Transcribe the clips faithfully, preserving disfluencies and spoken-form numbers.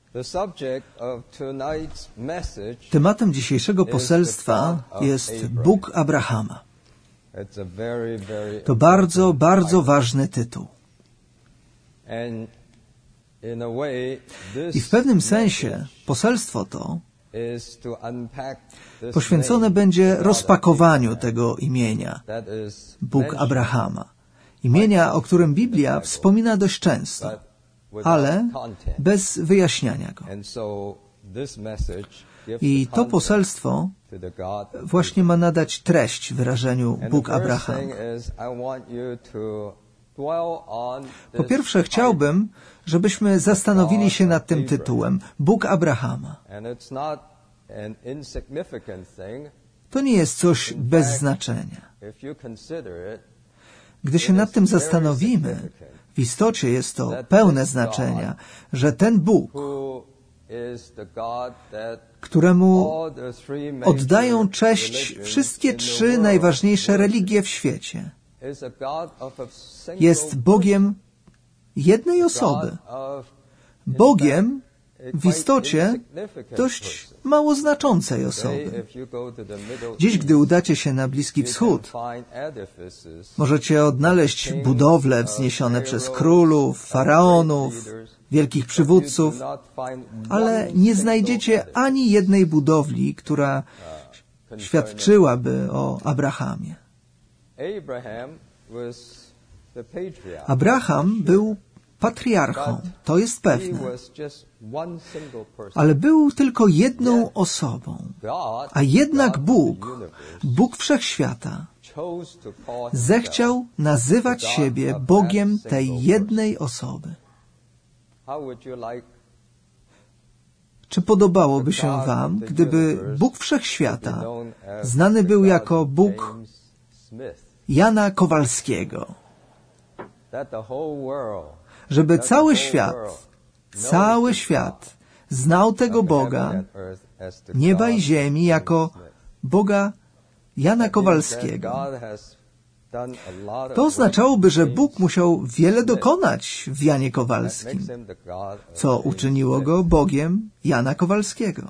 Tematem dzisiejszego poselstwa jest Bóg Abrahama. To bardzo, bardzo ważny tytuł. I w pewnym sensie poselstwo to poświęcone będzie rozpakowaniu tego imienia, Bóg Abrahama. Imienia, o którym Biblia wspomina dość często, ale bez wyjaśniania go. I to poselstwo właśnie ma nadać treść wyrażeniu Bóg Abrahama. Po pierwsze, chciałbym, żebyśmy zastanowili się nad tym tytułem Bóg Abrahama. To nie jest coś bez znaczenia. Gdy się nad tym zastanowimy, w istocie jest to pełne znaczenia, że ten Bóg, któremu oddają cześć wszystkie trzy najważniejsze religie w świecie, jest Bogiem jednej osoby. Bogiem w istocie dość mało znaczącej osoby. Dziś, gdy udacie się na Bliski Wschód, możecie odnaleźć budowle wzniesione przez królów, faraonów, wielkich przywódców, ale nie znajdziecie ani jednej budowli, która świadczyłaby o Abrahamie. Abraham był patriarchą, to jest pewne. Ale był tylko jedną osobą. A jednak Bóg, Bóg Wszechświata, zechciał nazywać siebie Bogiem tej jednej osoby. Czy podobałoby się wam, gdyby Bóg Wszechświata znany był jako Bóg Jana Kowalskiego? Żeby cały świat, cały świat znał tego Boga, nieba i ziemi, jako Boga Jana Kowalskiego. To oznaczałoby, że Bóg musiał wiele dokonać w Janie Kowalskim, co uczyniło go Bogiem Jana Kowalskiego.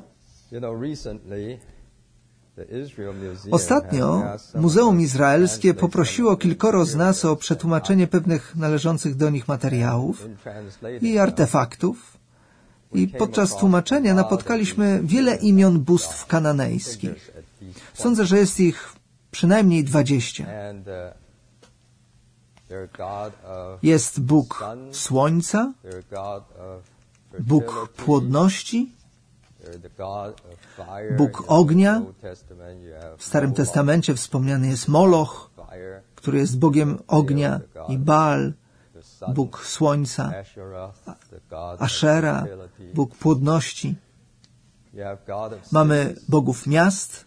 Ostatnio Muzeum Izraelskie poprosiło kilkoro z nas o przetłumaczenie pewnych należących do nich materiałów i artefaktów. I podczas tłumaczenia napotkaliśmy wiele imion bóstw kananejskich. Sądzę, że jest ich przynajmniej dwadzieścia. Jest Bóg Słońca, Bóg Płodności, Bóg Ognia. W Starym Testamencie wspomniany jest Moloch, który jest Bogiem ognia, i Baal, Bóg Słońca, Ashera, Bóg Płodności. Mamy bogów miast,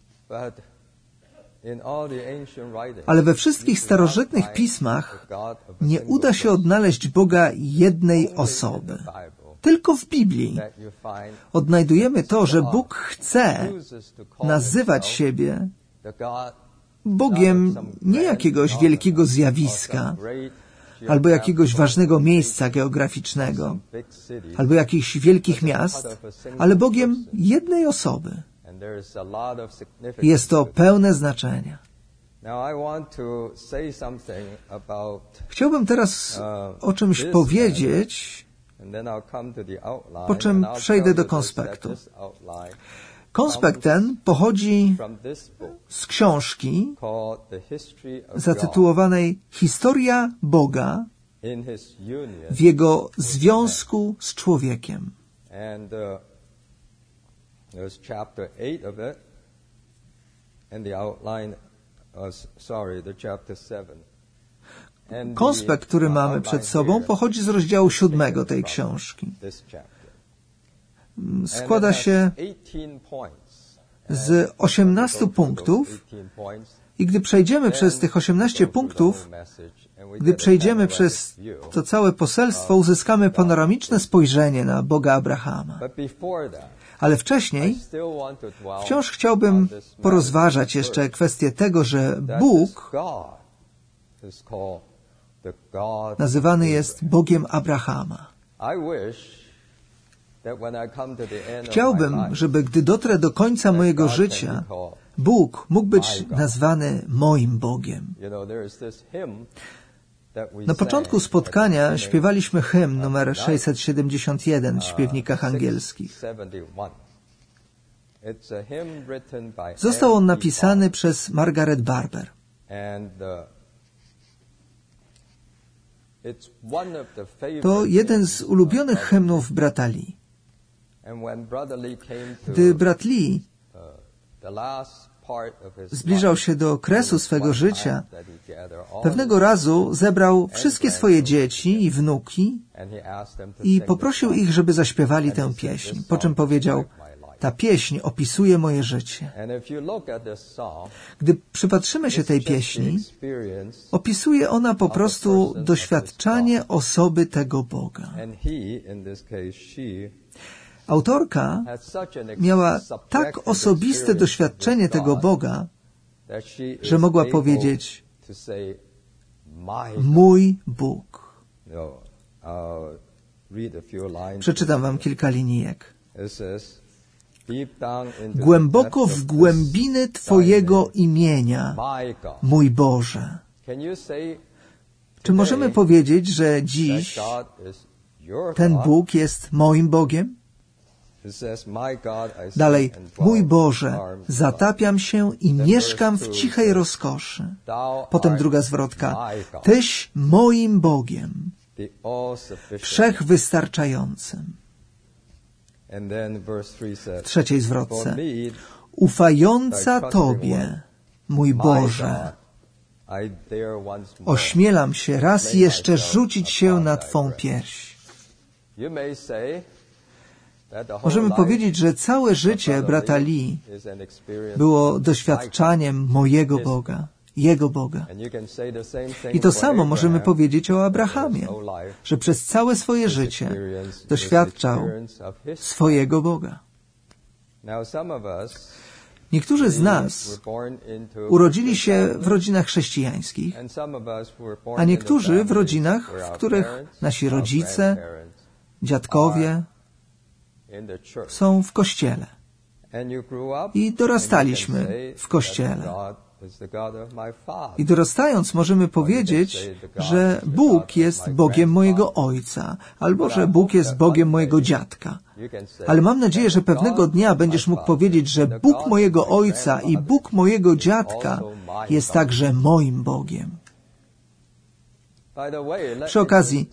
ale we wszystkich starożytnych pismach nie uda się odnaleźć Boga jednej osoby. Tylko w Biblii odnajdujemy to, że Bóg chce nazywać siebie Bogiem nie jakiegoś wielkiego zjawiska, albo jakiegoś ważnego miejsca geograficznego, albo jakichś wielkich miast, ale Bogiem jednej osoby. Jest to pełne znaczenia. Chciałbym teraz o czymś powiedzieć, po czym przejdę do konspektu. Konspekt ten pochodzi z książki zatytułowanej Historia Boga w Jego związku z człowiekiem. Konspekt, który mamy przed sobą, pochodzi z rozdziału siódmego tej książki. Składa się z osiemnastu punktów i gdy przejdziemy przez tych osiemnaście punktów, gdy przejdziemy przez to całe poselstwo, uzyskamy panoramiczne spojrzenie na Boga Abrahama. Ale wcześniej wciąż chciałbym porozważać jeszcze kwestię tego, że Bóg nazywany jest Bogiem Abrahama. Chciałbym, żeby gdy dotrę do końca mojego życia, Bóg mógł być nazwany moim Bogiem. Na początku spotkania śpiewaliśmy hymn numer sześćset siedemdziesiąt jeden w śpiewnikach angielskich. Został on napisany przez Margaret Barber. To jeden z ulubionych hymnów brata Lee. Gdy brat Lee zbliżał się do kresu swego życia, pewnego razu zebrał wszystkie swoje dzieci i wnuki i poprosił ich, żeby zaśpiewali tę pieśń, po czym powiedział: ta pieśń opisuje moje życie. Gdy przypatrzymy się tej pieśni, opisuje ona po prostu doświadczanie osoby tego Boga. Autorka miała tak osobiste doświadczenie tego Boga, że mogła powiedzieć: mój Bóg. Przeczytam wam kilka linijek. Głęboko w głębiny Twojego imienia, mój Boże. Czy możemy powiedzieć, że dziś ten Bóg jest moim Bogiem? Dalej, mój Boże, zatapiam się i mieszkam w cichej rozkoszy. Potem druga zwrotka. Tyś moim Bogiem, wszechwystarczającym. W trzeciej zwrotce. Ufająca Tobie, mój Boże, ośmielam się raz jeszcze rzucić się na Twą pierś. Możemy powiedzieć, że całe życie brata Lee było doświadczaniem mojego Boga, Jego Boga. I to samo możemy powiedzieć o Abrahamie, że przez całe swoje życie doświadczał swojego Boga. Niektórzy z nas urodzili się w rodzinach chrześcijańskich, a niektórzy w rodzinach, w których nasi rodzice, dziadkowie są w Kościele. I dorastaliśmy w Kościele. I dorastając możemy powiedzieć, że Bóg jest Bogiem mojego ojca, albo że Bóg jest Bogiem mojego dziadka. Ale mam nadzieję, że pewnego dnia będziesz mógł powiedzieć, że Bóg mojego ojca i Bóg mojego dziadka jest także moim Bogiem. Przy okazji,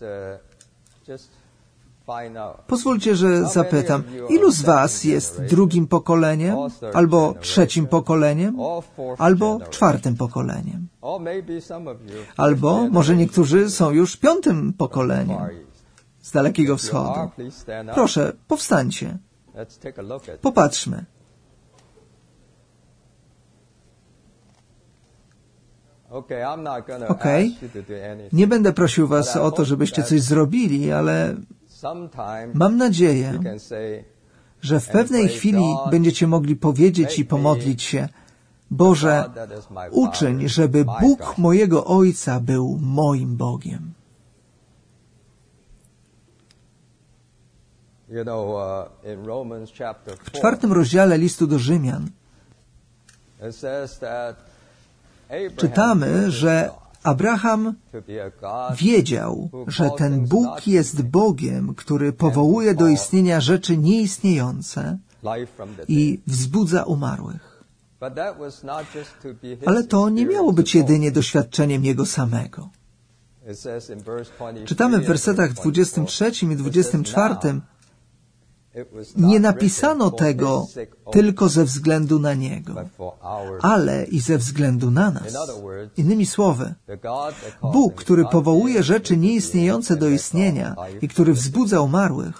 pozwólcie, że zapytam, ilu z was jest drugim pokoleniem, albo trzecim pokoleniem, albo czwartym pokoleniem? Albo może niektórzy są już piątym pokoleniem z Dalekiego Wschodu. Proszę, powstańcie. Popatrzmy. Okej, nie będę prosił was o to, żebyście coś zrobili, ale mam nadzieję, że w pewnej chwili będziecie mogli powiedzieć i pomodlić się: Boże, uczyń, żeby Bóg mojego Ojca był moim Bogiem. W czwartym rozdziale listu do Rzymian czytamy, że Abraham wiedział, że ten Bóg jest Bogiem, który powołuje do istnienia rzeczy nieistniejące i wzbudza umarłych. Ale to nie miało być jedynie doświadczeniem Jego samego. Czytamy w wersetach dwudziestym trzecim i dwudziestym czwartym: nie napisano tego tylko ze względu na Niego, ale i ze względu na nas. Innymi słowy, Bóg, który powołuje rzeczy nieistniejące do istnienia i który wzbudza umarłych,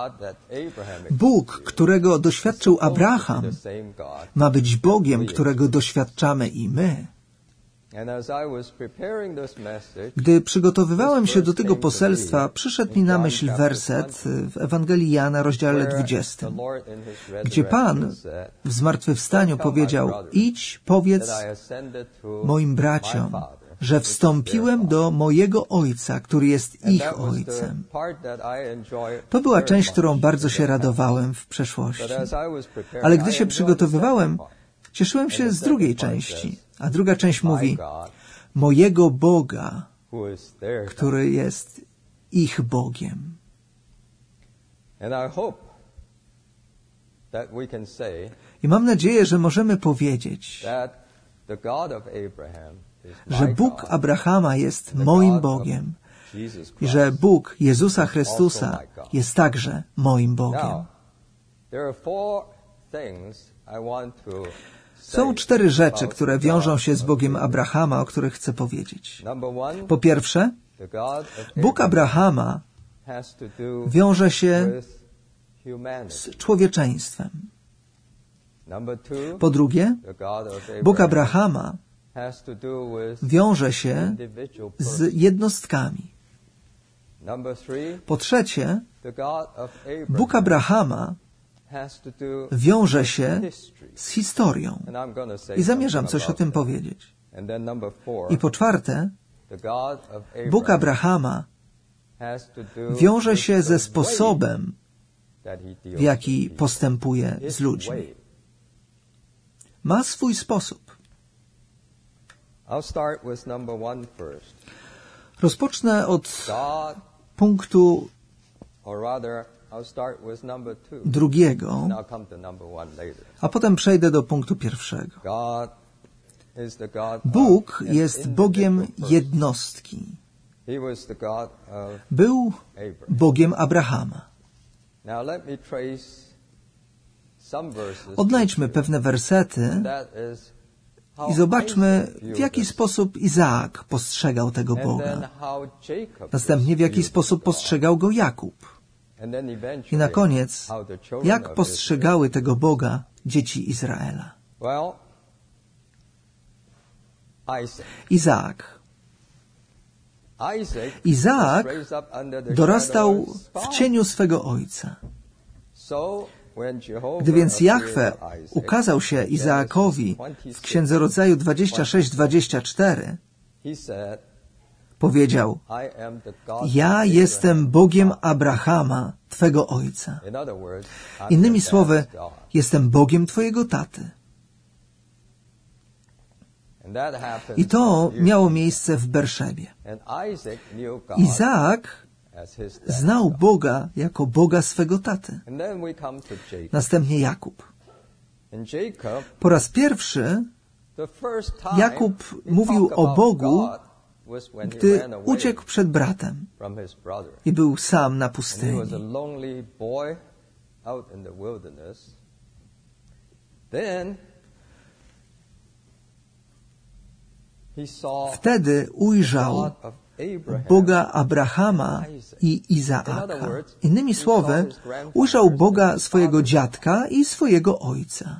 Bóg, którego doświadczył Abraham, ma być Bogiem, którego doświadczamy i my. Gdy przygotowywałem się do tego poselstwa, przyszedł mi na myśl werset w Ewangelii Jana, rozdziale dwudziestym, gdzie Pan w zmartwychwstaniu powiedział: idź, powiedz moim braciom, że wstąpiłem do mojego Ojca, który jest ich Ojcem. To była część, którą bardzo się radowałem w przeszłości. Ale gdy się przygotowywałem, cieszyłem się z drugiej części. A druga część mówi, mojego Boga, który jest ich Bogiem. I mam nadzieję, że możemy powiedzieć, że Bóg Abrahama jest moim Bogiem i że Bóg Jezusa Chrystusa jest także moim Bogiem. Są cztery rzeczy, które wiążą się z Bogiem Abrahama, o których chcę powiedzieć. Po pierwsze, Bóg Abrahama wiąże się z człowieczeństwem. Po drugie, Bóg Abrahama wiąże się z jednostkami. Po trzecie, Bóg Abrahama wiąże się z historią. I zamierzam coś o tym powiedzieć. I po czwarte, Bóg Abrahama wiąże się ze sposobem, w jaki postępuje z ludźmi. Ma swój sposób. Rozpocznę od punktu drugiego, a potem przejdę do punktu pierwszego. Bóg jest Bogiem jednostki. Był Bogiem Abrahama. Odnajdźmy pewne wersety i zobaczmy, w jaki sposób Izaak postrzegał tego Boga. Następnie, w jaki sposób postrzegał go Jakub. I na koniec, jak postrzegały tego Boga dzieci Izraela. Izaak. Izaak dorastał w cieniu swego ojca. Gdy więc Jahwe ukazał się Izaakowi w Księdze Rodzaju dwadzieścia sześć dwadzieścia cztery, powiedział, ja jestem Bogiem Abrahama, twego ojca. Innymi słowy, jestem Bogiem twojego taty. I to miało miejsce w Berszebie. Izaak znał Boga jako Boga swego taty. Następnie Jakub. Po raz pierwszy Jakub mówił o Bogu, gdy uciekł przed bratem i był sam na pustyni. Wtedy ujrzał Boga Abrahama i Izaaka. Innymi słowy, ujrzał Boga swojego dziadka i swojego ojca.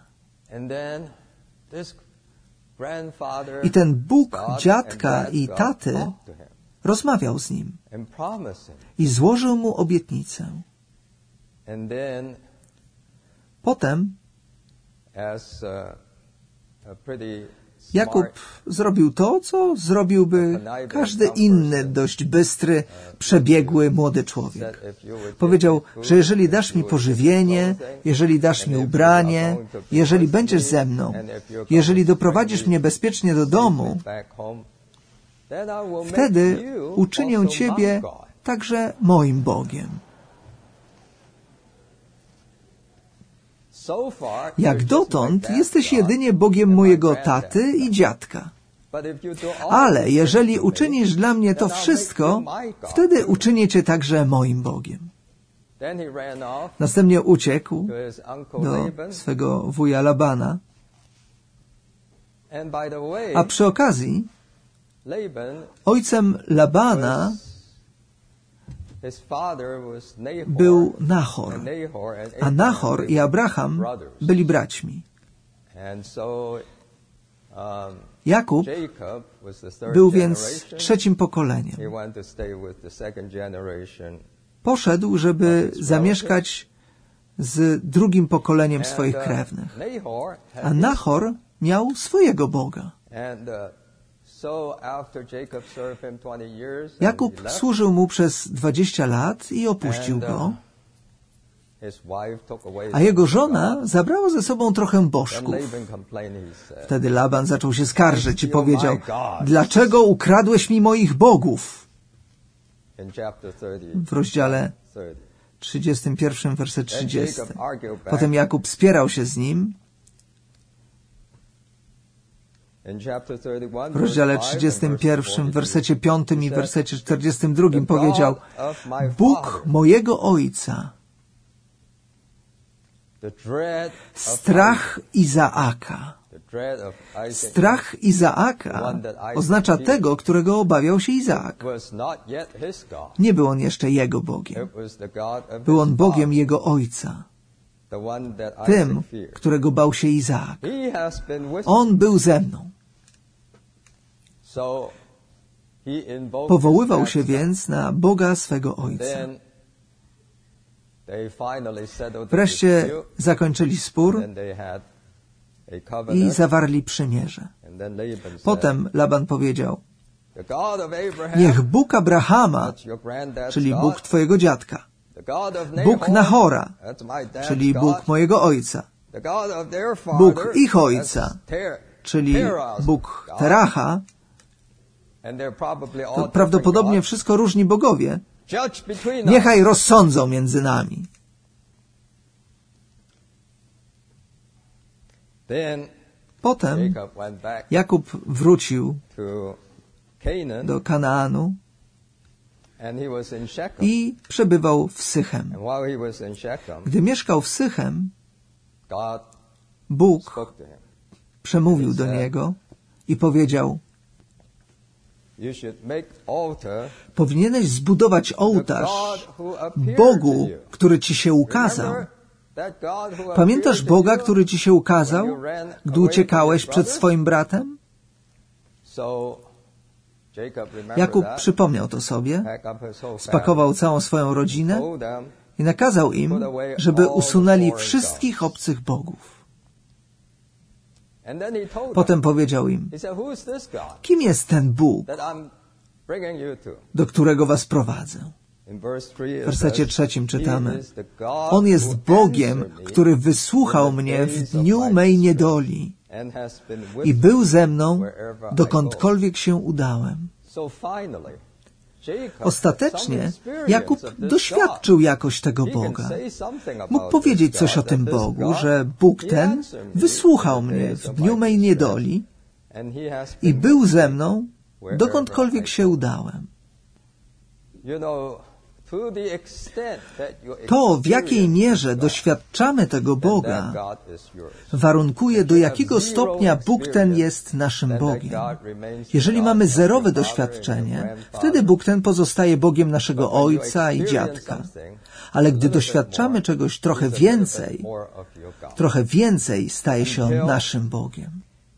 I ten Bóg dziadka i taty rozmawiał z nim i złożył mu obietnicę. Potem Jakub zrobił to, co zrobiłby każdy inny, dość bystry, przebiegły młody człowiek. Powiedział, że jeżeli dasz mi pożywienie, jeżeli dasz mi ubranie, jeżeli będziesz ze mną, jeżeli doprowadzisz mnie bezpiecznie do domu, wtedy uczynię Ciebie także moim Bogiem. Jak dotąd jesteś jedynie Bogiem mojego taty i dziadka. Ale jeżeli uczynisz dla mnie to wszystko, wtedy uczynię Cię także moim Bogiem. Następnie uciekł do swego wuja Labana. A przy okazji ojcem Labana był Nachor, a Nachor i Abraham byli braćmi. Jakub był więc trzecim pokoleniem. Poszedł, żeby zamieszkać z drugim pokoleniem swoich krewnych. A Nachor miał swojego Boga. Jakub służył mu przez dwadzieścia lat i opuścił go, a jego żona zabrała ze sobą trochę bożków. Wtedy Laban zaczął się skarżyć i powiedział: dlaczego ukradłeś mi moich bogów? W rozdziale trzydziestym pierwszym, werset trzydziesty. Potem Jakub spierał się z nim. W rozdziale trzydziestym pierwszym, w wersecie piątym i w wersecie czterdziestym drugim powiedział: Bóg mojego ojca, strach Izaaka. Strach Izaaka oznacza tego, którego obawiał się Izaak. Nie był on jeszcze jego Bogiem. Był on Bogiem jego ojca. Tym, którego bał się Izaak. On był ze mną. Powoływał się więc na Boga swego ojca. Wreszcie zakończyli spór i zawarli przymierze. Potem Laban powiedział: niech Bóg Abrahama, czyli Bóg twojego dziadka, Bóg Nahora, czyli Bóg mojego ojca, Bóg ich ojca, czyli Bóg Teracha, to prawdopodobnie wszystko różni bogowie, niechaj rozsądzą między nami. Potem Jakub wrócił do Kanaanu i przebywał w Sychem. Gdy mieszkał w Sychem, Bóg przemówił do niego i powiedział: powinieneś zbudować ołtarz Bogu, który ci się ukazał. Pamiętasz Boga, który ci się ukazał, gdy uciekałeś przed swoim bratem? Jakub przypomniał to sobie, spakował całą swoją rodzinę i nakazał im, żeby usunęli wszystkich obcych bogów. Potem powiedział im: kim jest ten Bóg, do którego was prowadzę? W wersecie trzecim czytamy: On jest Bogiem, który wysłuchał mnie w dniu mej niedoli i był ze mną, dokądkolwiek się udałem. Ostatecznie Jakub doświadczył jakoś tego Boga. Mógł powiedzieć coś o tym Bogu, że Bóg ten wysłuchał mnie w dniu mej niedoli i był ze mną, dokądkolwiek się udałem. To, w jakiej mierze doświadczamy tego Boga, warunkuje, do jakiego stopnia Bóg ten jest naszym Bogiem. Jeżeli mamy zerowe doświadczenie, wtedy Bóg ten pozostaje Bogiem naszego ojca i dziadka. Ale gdy doświadczamy czegoś trochę więcej, trochę więcej staje się On naszym Bogiem.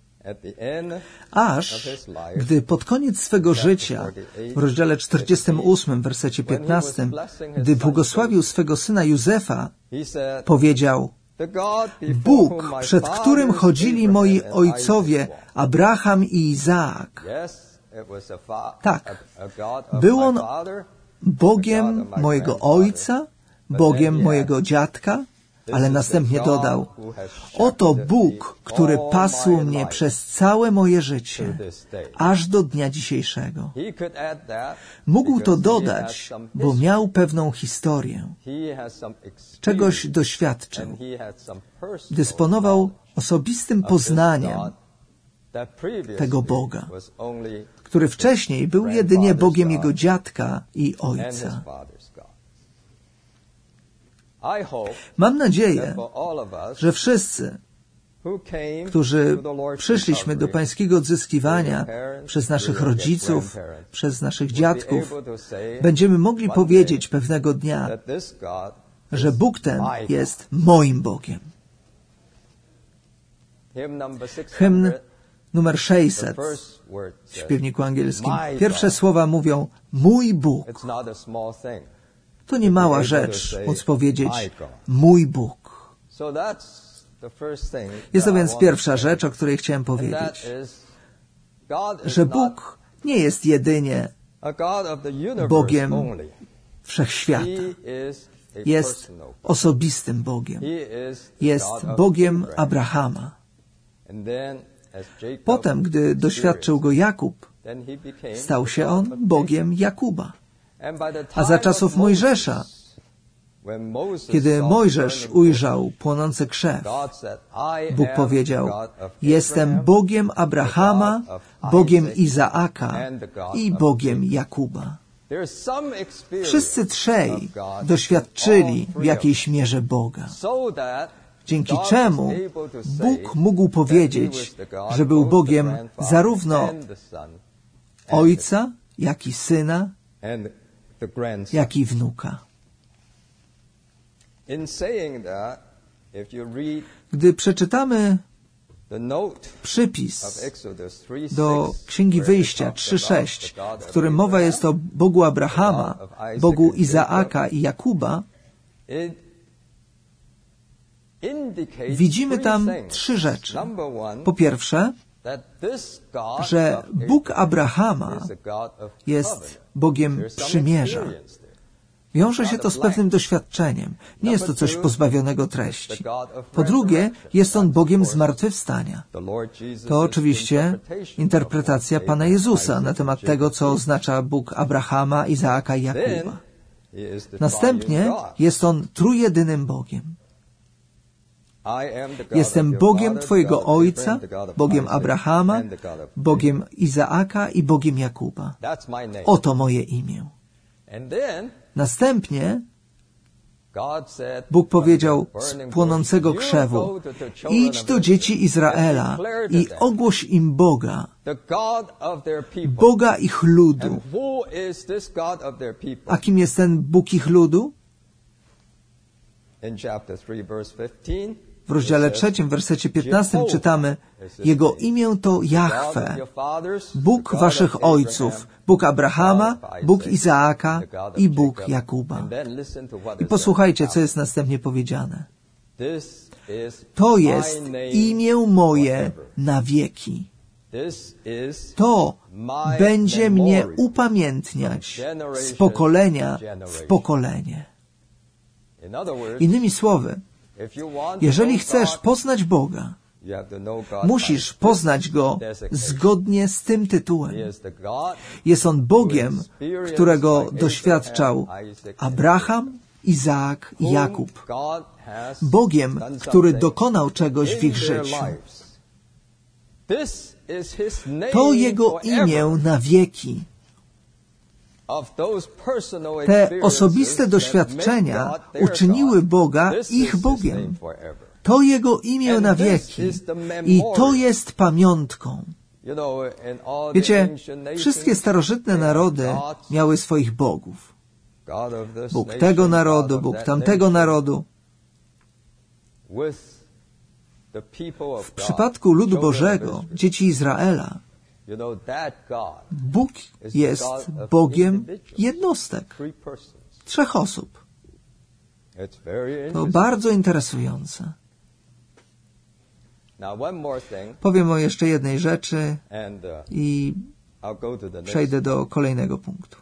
Aż gdy pod koniec swego życia, w rozdziale czterdziestym ósmym, wersecie piętnastym, gdy błogosławił swego syna Józefa, powiedział: Bóg, przed którym chodzili moi ojcowie Abraham i Izaak. Tak, był On Bogiem mojego ojca, Bogiem mojego dziadka, ale następnie dodał: oto Bóg, który pasł mnie przez całe moje życie, aż do dnia dzisiejszego. Mógł to dodać, bo miał pewną historię. Czegoś doświadczył. Dysponował osobistym poznaniem tego Boga, który wcześniej był jedynie Bogiem jego dziadka i ojca. Mam nadzieję, że wszyscy, którzy przyszliśmy do pańskiego odzyskiwania przez naszych rodziców, przez naszych dziadków, będziemy mogli powiedzieć pewnego dnia, że Bóg ten jest moim Bogiem. Hymn numer sześćset w śpiewniku angielskim. Pierwsze słowa mówią: mój Bóg. To nie mała rzecz móc powiedzieć: mój Bóg. Jest to więc pierwsza rzecz, o której chciałem powiedzieć. że Bóg nie jest jedynie Bogiem wszechświata. Jest osobistym Bogiem. Jest Bogiem Abrahama. Potem, gdy doświadczył go Jakub, stał się on Bogiem Jakuba. A za czasów Mojżesza, kiedy Mojżesz ujrzał płonący krzew, Bóg powiedział: jestem Bogiem Abrahama, Bogiem Izaaka i Bogiem Jakuba. Wszyscy trzej doświadczyli w jakiejś mierze Boga, dzięki czemu Bóg mógł powiedzieć, że był Bogiem zarówno Ojca, jak i Syna, jak i Wnuka. Gdy przeczytamy przypis do Księgi Wyjścia trzy sześć, w którym mowa jest o Bogu Abrahama, Bogu Izaaka i Jakuba, widzimy tam trzy rzeczy. Po pierwsze, że Bóg Abrahama jest Bogiem przymierza. Wiąże się to z pewnym doświadczeniem. Nie jest to coś pozbawionego treści. Po drugie, jest On Bogiem zmartwychwstania. To oczywiście interpretacja Pana Jezusa na temat tego, co oznacza Bóg Abrahama, Izaaka i Jakuba. Następnie jest On trójjedynym Bogiem. Jestem Bogiem Twojego Ojca, Bogiem Abrahama, Bogiem Izaaka i Bogiem Jakuba. Oto moje imię. Następnie Bóg powiedział z płonącego krzewu: idź do dzieci Izraela i ogłoś im Boga, Boga ich ludu. A kim jest ten Bóg ich ludu? W rozdziale trzecim, w wersecie piętnastym czytamy: Jego imię to Jahwe, Bóg waszych ojców, Bóg Abrahama, Bóg Izaaka i Bóg Jakuba. I posłuchajcie, co jest następnie powiedziane. To jest imię moje na wieki. To będzie mnie upamiętniać z pokolenia w pokolenie. Innymi słowy, jeżeli chcesz poznać Boga, musisz poznać Go zgodnie z tym tytułem. Jest On Bogiem, którego doświadczał Abraham, Izaak i Jakub. Bogiem, który dokonał czegoś w ich życiu. To Jego imię na wieki. Te osobiste doświadczenia uczyniły Boga ich Bogiem. To Jego imię na wieki i to jest pamiątką. Wiecie, wszystkie starożytne narody miały swoich bogów. Bóg tego narodu, Bóg tamtego narodu. W przypadku ludu Bożego, dzieci Izraela, Bóg jest Bogiem jednostek, trzech osób. To bardzo interesujące. Powiem o jeszcze jednej rzeczy i przejdę do kolejnego punktu.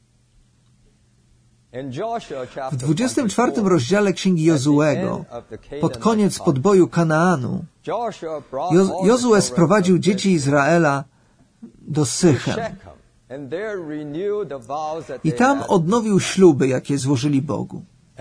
W dwudziestym czwartym rozdziale Księgi Jozuego, pod koniec podboju Kanaanu, jo Jozue sprowadził dzieci Izraela do Sychem i tam odnowił śluby, jakie złożyli Bogu.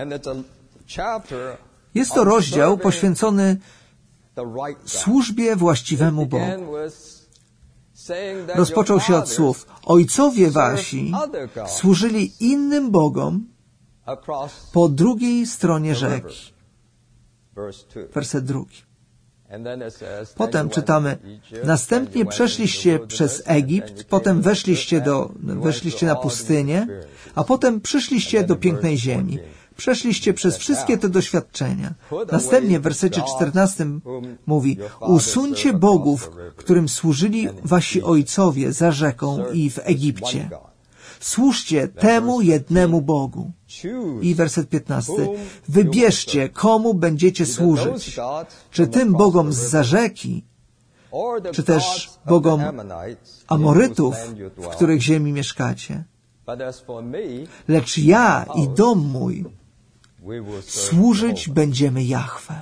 Jest to rozdział poświęcony służbie właściwemu Bogu. Rozpoczął się od słów: ojcowie wasi służyli innym bogom po drugiej stronie rzeki. Werset drugi. Potem czytamy: następnie przeszliście przez Egipt, potem weszliście, do, weszliście na pustynię, a potem przyszliście do pięknej ziemi. Przeszliście przez wszystkie te doświadczenia. Następnie w wersecie czternastym mówi: usuńcie bogów, którym służyli wasi ojcowie za rzeką i w Egipcie. Służcie temu jednemu Bogu. I werset piętnasty. Wybierzcie, komu będziecie służyć. Czy tym bogom zza rzeki, czy też bogom Amorytów, w których ziemi mieszkacie. Lecz ja i dom mój służyć będziemy Jahwe.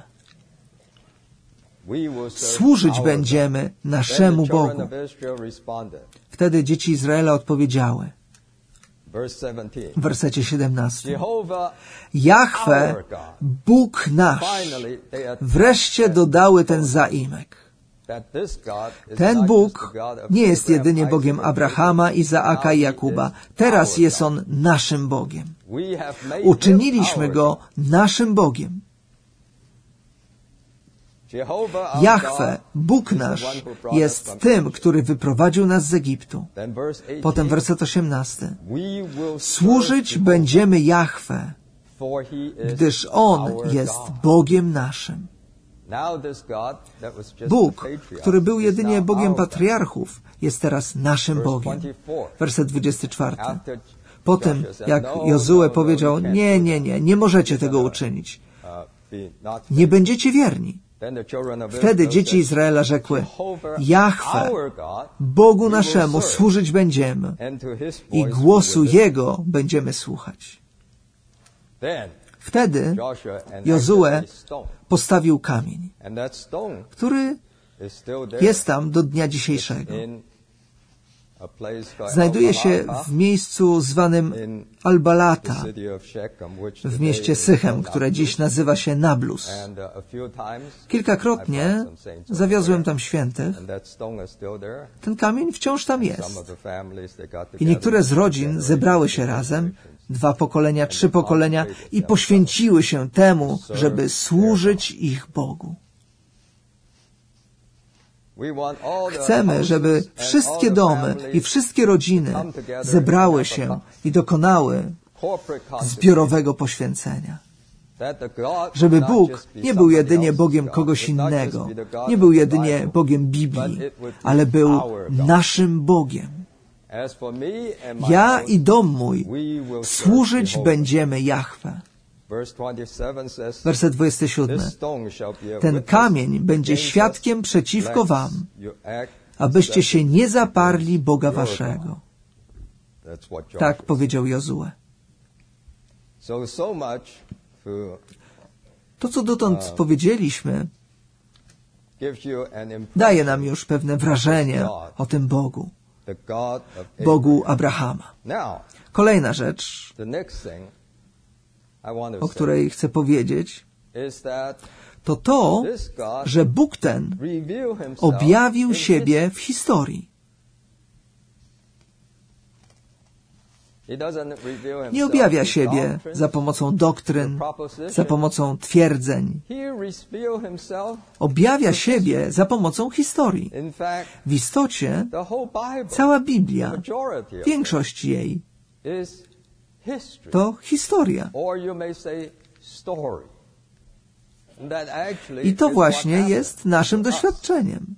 Służyć będziemy naszemu Bogu. Wtedy dzieci Izraela odpowiedziały w wersecie siedemnastym. Jahwe, Bóg nasz. Wreszcie dodały ten zaimek. Ten Bóg nie jest jedynie Bogiem Abrahama, Izaaka i Jakuba. Teraz jest On naszym Bogiem. Uczyniliśmy Go naszym Bogiem. Jahwe, Bóg nasz, jest tym, który wyprowadził nas z Egiptu. Potem werset osiemnasty. Służyć będziemy Jahwe, gdyż On jest Bogiem naszym. Bóg, który był jedynie Bogiem patriarchów, jest teraz naszym Bogiem. Werset dwudziesty czwarty. Potem, jak Jozue powiedział, nie, nie, nie, nie możecie tego uczynić. Nie będziecie wierni. Wtedy dzieci Izraela rzekły, Jahwe, Bogu naszemu służyć będziemy i głosu Jego będziemy słuchać. Wtedy Jozue postawił kamień, który jest tam do dnia dzisiejszego. Znajduje się w miejscu zwanym Albalata, w mieście Sychem, które dziś nazywa się Nablus. Kilkakrotnie zawiozłem tam świętych. Ten kamień wciąż tam jest. I niektóre z rodzin zebrały się razem, dwa pokolenia, trzy pokolenia i poświęciły się temu, żeby służyć ich Bogu. Chcemy, żeby wszystkie domy i wszystkie rodziny zebrały się i dokonały zbiorowego poświęcenia. Żeby Bóg nie był jedynie Bogiem kogoś innego, nie był jedynie Bogiem Biblii, ale był naszym Bogiem. Ja i dom mój służyć będziemy Jahwe. Werset dwudziesty siódmy. Ten kamień będzie świadkiem przeciwko wam, abyście się nie zaparli Boga waszego. Tak powiedział Jozue. To, co dotąd powiedzieliśmy, daje nam już pewne wrażenie o tym Bogu. Bogu Abrahama. Kolejna rzecz, o której chcę powiedzieć, to to, że Bóg ten objawił siebie w historii. Nie objawia siebie za pomocą doktryn, za pomocą twierdzeń. Objawia siebie za pomocą historii. W istocie cała Biblia, większość jej, to historia. I to właśnie jest naszym doświadczeniem.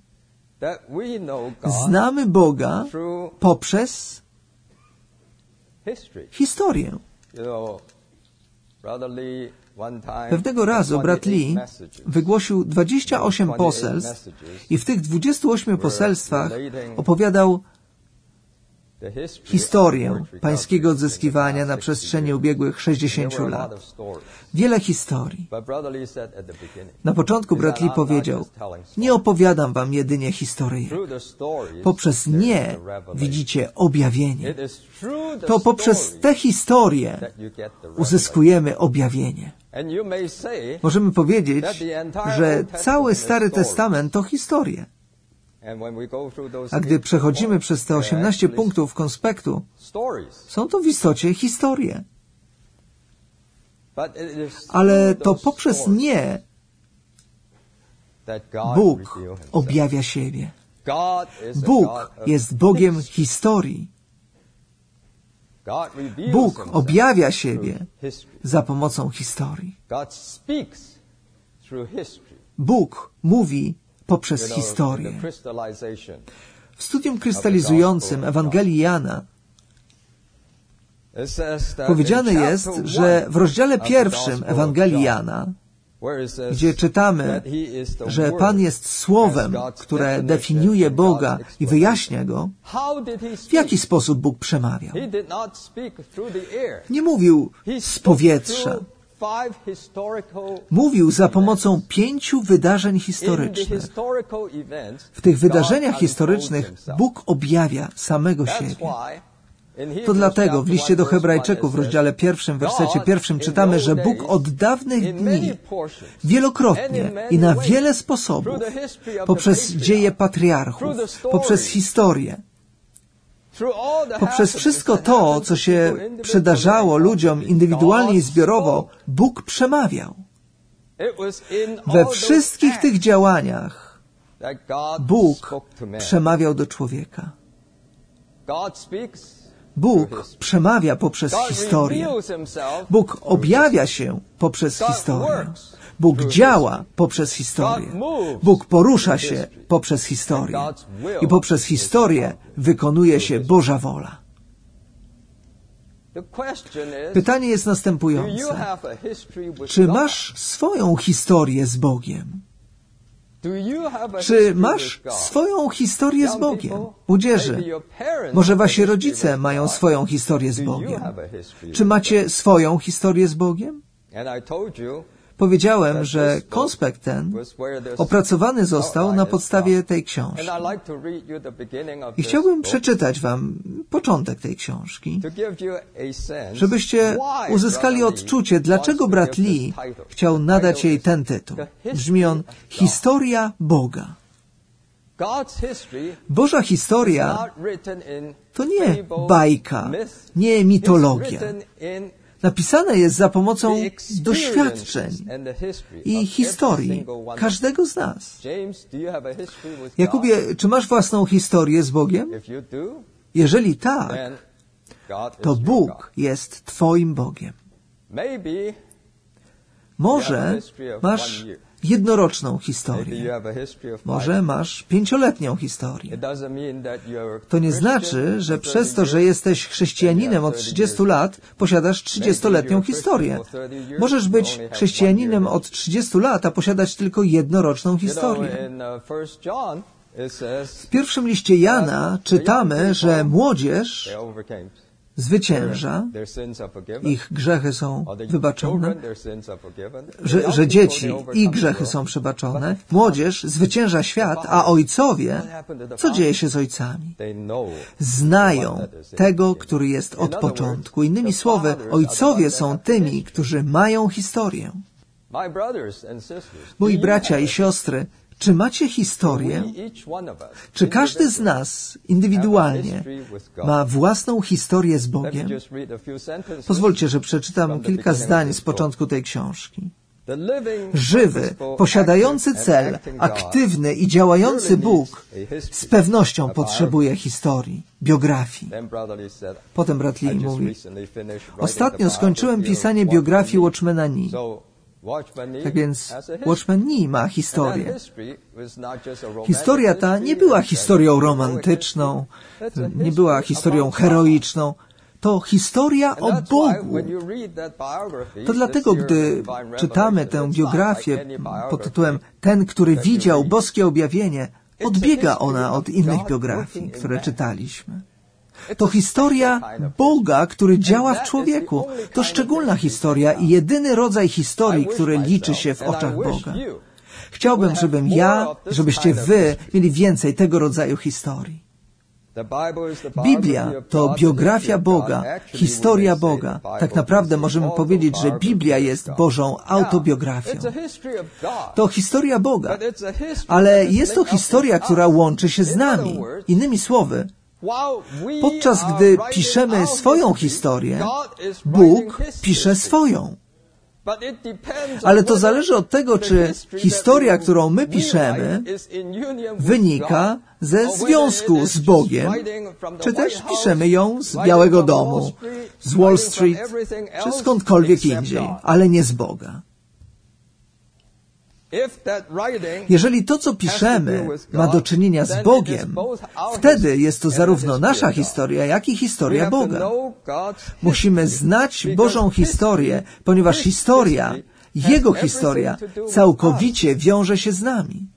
Znamy Boga poprzez historię. Pewnego razu brat Lee wygłosił dwadzieścia osiem poselstw i w tych dwudziestu ośmiu poselstwach opowiadał historię pańskiego odzyskiwania na przestrzeni ubiegłych sześćdziesięciu lat. Wiele historii. Na początku brat Lee powiedział, nie opowiadam wam jedynie historię. Poprzez nie widzicie objawienie. To poprzez te historie uzyskujemy objawienie. Możemy powiedzieć, że cały Stary Testament to historie. A gdy przechodzimy przez te osiemnaście punktów konspektu, są to w istocie historie. Ale to poprzez nie Bóg objawia siebie. Bóg jest Bogiem historii. Bóg objawia siebie za pomocą historii. Bóg mówi poprzez historię. W studium krystalizującym Ewangelii Jana powiedziane jest, że w rozdziale pierwszym Ewangelii Jana gdzie czytamy, że Pan jest Słowem, które definiuje Boga i wyjaśnia Go, w jaki sposób Bóg przemawiał? Nie mówił z powietrza. Mówił za pomocą pięciu wydarzeń historycznych. W tych wydarzeniach historycznych Bóg objawia samego siebie. To dlatego w liście do Hebrajczyków w rozdziale pierwszym, wersecie pierwszym czytamy, że Bóg od dawnych dni wielokrotnie i na wiele sposobów, poprzez dzieje patriarchów, poprzez historię, poprzez wszystko to, co się przydarzało ludziom indywidualnie i zbiorowo, Bóg przemawiał. We wszystkich tych działaniach Bóg przemawiał do człowieka. Bóg przemawia poprzez historię. Bóg objawia się poprzez historię. Bóg działa poprzez historię. Bóg porusza się poprzez historię. I poprzez historię wykonuje się Boża wola. Pytanie jest następujące. Czy masz swoją historię z Bogiem? Czy masz swoją historię z Bogiem? Młodzieży, może wasi rodzice mają swoją historię z Bogiem. Czy macie swoją historię z Bogiem? Powiedziałem, że konspekt ten opracowany został na podstawie tej książki. I chciałbym przeczytać wam początek tej książki, żebyście uzyskali odczucie, dlaczego brat Lee chciał nadać jej ten tytuł. Brzmi on Historia Boga. Boża historia to nie bajka, nie mitologia. Napisane jest za pomocą doświadczeń i historii każdego z nas. Jakubie, czy masz własną historię z Bogiem? Jeżeli tak, to Bóg jest Twoim Bogiem. Może masz jednoroczną historię. Może masz pięcioletnią historię. To nie znaczy, że przez to, że jesteś chrześcijaninem od trzydziestu lat, posiadasz trzydziestoletnią historię. Możesz być chrześcijaninem od trzydziestu lat, a posiadać tylko jednoroczną historię. W pierwszym liście Jana czytamy, że młodzież zwycięża, ich grzechy są wybaczone, że, że dzieci, ich grzechy są przebaczone, młodzież zwycięża świat, a ojcowie, co dzieje się z ojcami? Znają tego, który jest od początku. Innymi słowy, ojcowie są tymi, którzy mają historię. Moi bracia i siostry, czy macie historię? Czy każdy z nas indywidualnie ma własną historię z Bogiem? Pozwólcie, że przeczytam kilka zdań z początku tej książki. Żywy, posiadający cel, aktywny i działający Bóg z pewnością potrzebuje historii, biografii. Potem brat Lee mówi, ostatnio skończyłem pisanie biografii Watchmana Nee. Tak więc Watchman Nee ma historię. Historia ta nie była historią romantyczną, nie była historią heroiczną. To historia o Bogu. To dlatego, gdy czytamy tę biografię pod tytułem Ten, który widział boskie objawienie, odbiega ona od innych biografii, które czytaliśmy. To historia Boga, który działa w człowieku. To szczególna historia i jedyny rodzaj historii, który liczy się w oczach Boga. Chciałbym, żebym ja, żebyście wy mieli więcej tego rodzaju historii. Biblia to biografia Boga, historia Boga. Tak naprawdę możemy powiedzieć, że Biblia jest Bożą autobiografią. To historia Boga, ale jest to historia, która łączy się z nami. Innymi słowy, podczas gdy piszemy swoją historię, Bóg pisze swoją. Ale to zależy od tego, czy historia, którą my piszemy, wynika ze związku z Bogiem, czy też piszemy ją z Białego Domu, z Wall Street, czy skądkolwiek indziej, ale nie z Boga. Jeżeli to, co piszemy, ma do czynienia z Bogiem, wtedy jest to zarówno nasza historia, jak i historia Boga. Musimy znać Bożą historię, ponieważ historia Jego historia całkowicie wiąże się z nami.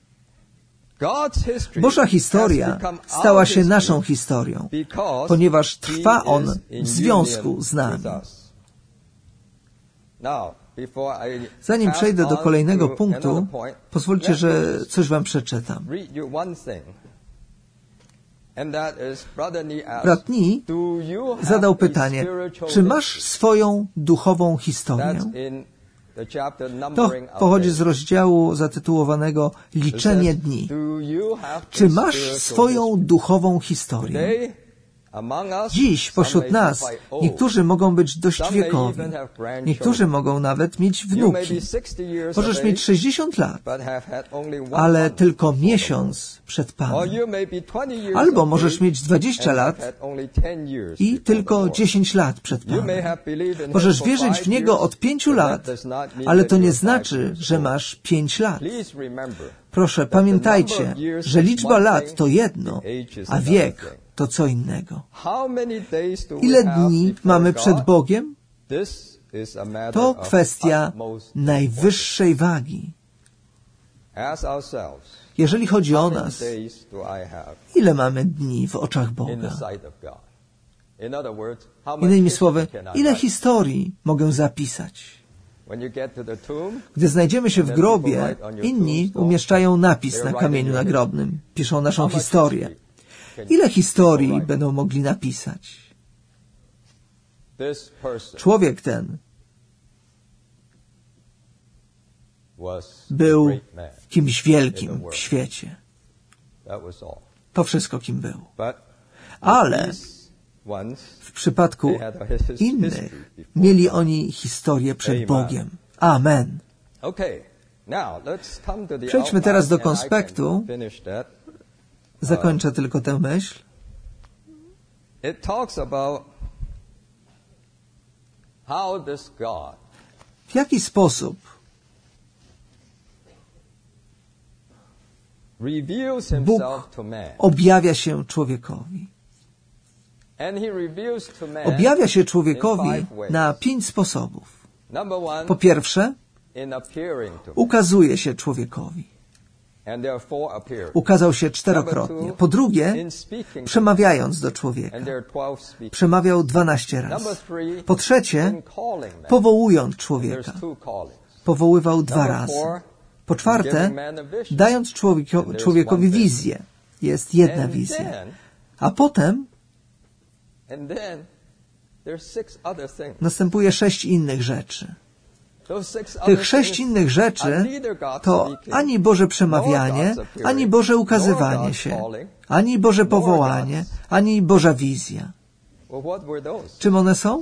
Boża historia stała się naszą historią, ponieważ trwa On w związku z nami. Zanim przejdę do kolejnego punktu, pozwólcie, że coś wam przeczytam. Brat Nee zadał pytanie, czy masz swoją duchową historię? To pochodzi z rozdziału zatytułowanego Liczenie dni. Czy masz swoją duchową historię? Dziś pośród nas niektórzy mogą być dość wiekowi. Niektórzy mogą nawet mieć wnuki. Możesz mieć sześćdziesiąt lat, ale tylko miesiąc przed Panem. Albo możesz mieć dwadzieścia lat i tylko dziesięć lat przed Panem. Możesz wierzyć w Niego od pięciu lat, ale to nie znaczy, że masz pięć lat. Proszę, pamiętajcie, że liczba lat to jedno, a wiek to co innego. Ile dni mamy przed Bogiem? To kwestia najwyższej wagi. Jeżeli chodzi o nas, ile mamy dni w oczach Boga? Innymi słowy, ile historii mogę zapisać? Gdy znajdziemy się w grobie, inni umieszczają napis na kamieniu nagrobnym, piszą naszą historię. Ile historii będą mogli napisać? Człowiek ten był kimś wielkim w świecie. To wszystko, kim był. Ale w przypadku innych mieli oni historię przed Bogiem. Amen. Przejdźmy teraz do konspektu. Zakończę tylko tę myśl. W jaki sposób Bóg objawia się człowiekowi? Objawia się człowiekowi na pięć sposobów. Po pierwsze, ukazuje się człowiekowi. Ukazał się czterokrotnie. Po drugie, przemawiając do człowieka. Przemawiał dwanaście razy. Po trzecie, powołując człowieka. Powoływał dwa razy. Po czwarte, dając człowieko- człowiekowi wizję. Jest jedna wizja. A potem następuje sześć innych rzeczy. Tych sześć innych rzeczy to ani Boże przemawianie, ani Boże ukazywanie się, ani Boże powołanie, ani Boża wizja. Czym one są?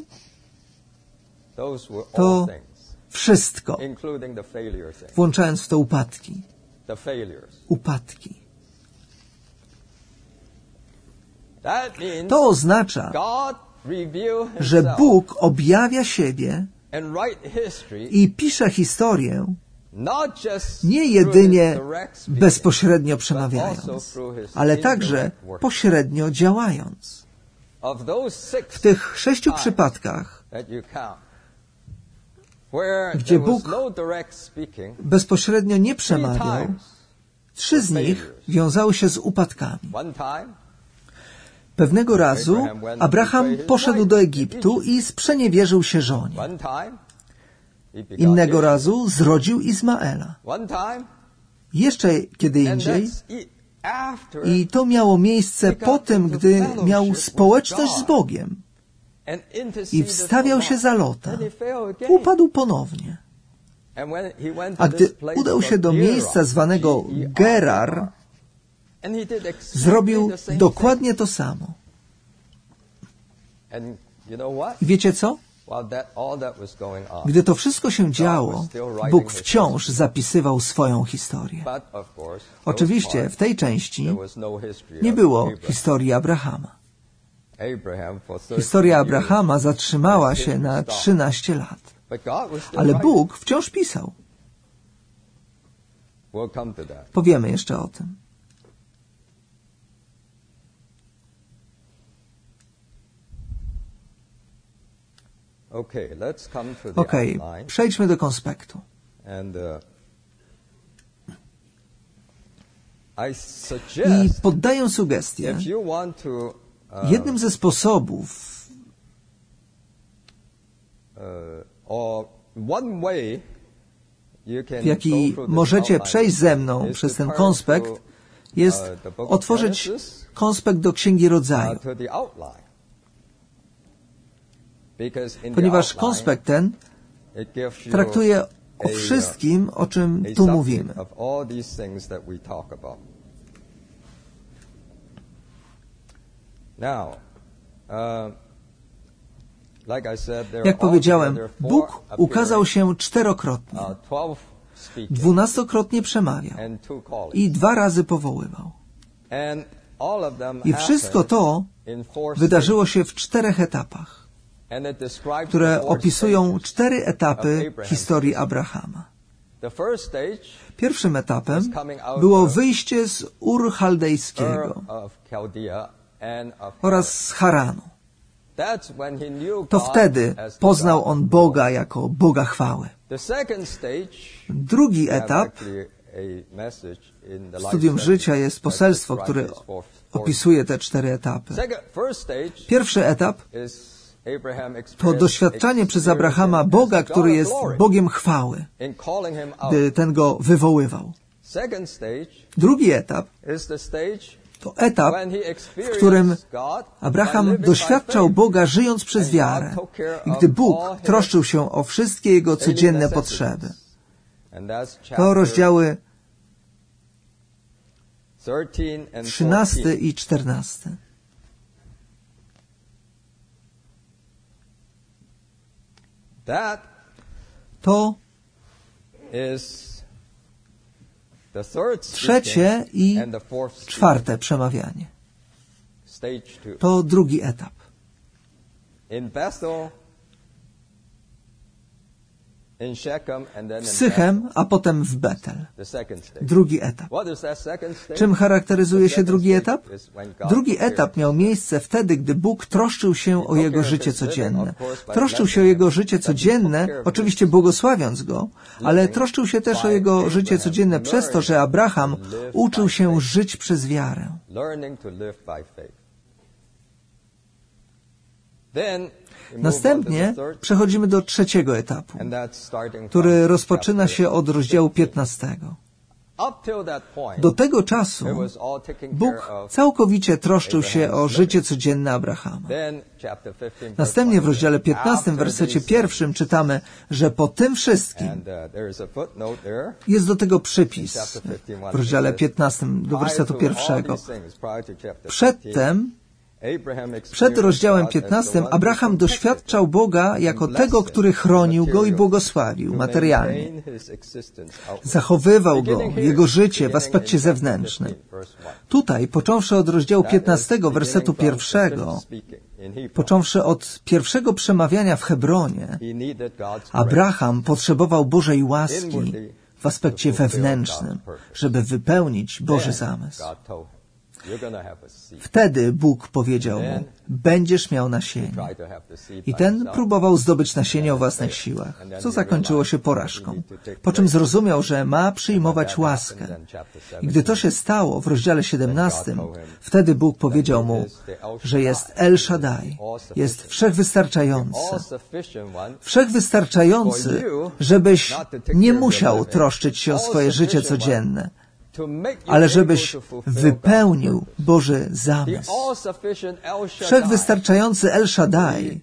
To wszystko, włączając w to upadki. Upadki. To oznacza, że Bóg objawia siebie i pisze historię nie jedynie bezpośrednio przemawiając, ale także pośrednio działając. W tych sześciu przypadkach, gdzie Bóg bezpośrednio nie przemawiał, trzy z nich wiązały się z upadkami. Pewnego razu Abraham poszedł do Egiptu i sprzeniewierzył się żonie. Innego razu zrodził Izmaela. Jeszcze kiedy indziej, i to miało miejsce po tym, gdy miał społeczność z Bogiem i wstawiał się za Lota, upadł ponownie. A gdy udał się do miejsca zwanego Gerar, zrobił dokładnie to samo. I wiecie co? Gdy to wszystko się działo, Bóg wciąż zapisywał swoją historię. Oczywiście w tej części nie było historii Abrahama. Historia Abrahama zatrzymała się na trzynaście lat. Ale Bóg wciąż pisał. Powiemy jeszcze o tym. Okej, okay, przejdźmy do konspektu. I poddaję sugestię, jednym ze sposobów, w jaki możecie przejść ze mną przez ten konspekt, jest otworzyć konspekt do Księgi Rodzaju. Ponieważ konspekt ten traktuje o wszystkim, o czym tu mówimy. Jak powiedziałem, Bóg ukazał się czterokrotnie. Dwunastokrotnie przemawiał i dwa razy powoływał. I wszystko to wydarzyło się w czterech etapach, które opisują cztery etapy historii Abrahama. Pierwszym etapem było wyjście z Ur Chaldejskiego oraz z Haranu. To wtedy poznał on Boga jako Boga chwały. Drugi etap, w studium życia jest poselstwo, które opisuje te cztery etapy. Pierwszy etap to doświadczanie przez Abrahama Boga, który jest Bogiem chwały, gdy ten go wywoływał. Drugi etap to etap, w którym Abraham doświadczał Boga, żyjąc przez wiarę, i gdy Bóg troszczył się o wszystkie jego codzienne potrzeby. To rozdziały trzynasty i czternasty. To trzecie i czwarte przemawianie. To drugi etap. W Sychem, a potem w Betel. Drugi etap. Czym charakteryzuje się drugi etap? Drugi etap miał miejsce wtedy, gdy Bóg troszczył się o jego życie codzienne. Troszczył się o jego życie codzienne, oczywiście błogosławiąc go, ale troszczył się też o jego życie codzienne przez to, że Abraham uczył się żyć przez wiarę. Następnie przechodzimy do trzeciego etapu, który rozpoczyna się od rozdziału piętnastego. Do tego czasu Bóg całkowicie troszczył się o życie codzienne Abrahama. Następnie w rozdziale piętnastym, w wersecie pierwszym czytamy, że po tym wszystkim jest do tego przypis w rozdziale piętnastym do wersetu pierwszego. Przedtem Przed rozdziałem piętnastym Abraham doświadczał Boga jako tego, który chronił go i błogosławił materialnie. Zachowywał go, jego życie w aspekcie zewnętrznym. Tutaj, począwszy od rozdziału piętnastego, wersetu pierwszego, począwszy od pierwszego przemawiania w Hebronie, Abraham potrzebował Bożej łaski w aspekcie wewnętrznym, żeby wypełnić Boży zamysł. Wtedy Bóg powiedział mu, będziesz miał nasienie. I ten próbował zdobyć nasienie o własnych siłach, co zakończyło się porażką. Po czym zrozumiał, że ma przyjmować łaskę. I gdy to się stało w rozdziale siedemnastym, wtedy Bóg powiedział mu, że jest El Shaddai, jest wszechwystarczający. Wszechwystarczający, żebyś nie musiał troszczyć się o swoje życie codzienne, ale żebyś wypełnił Boży zamysł. Wszechwystarczający El Shaddai.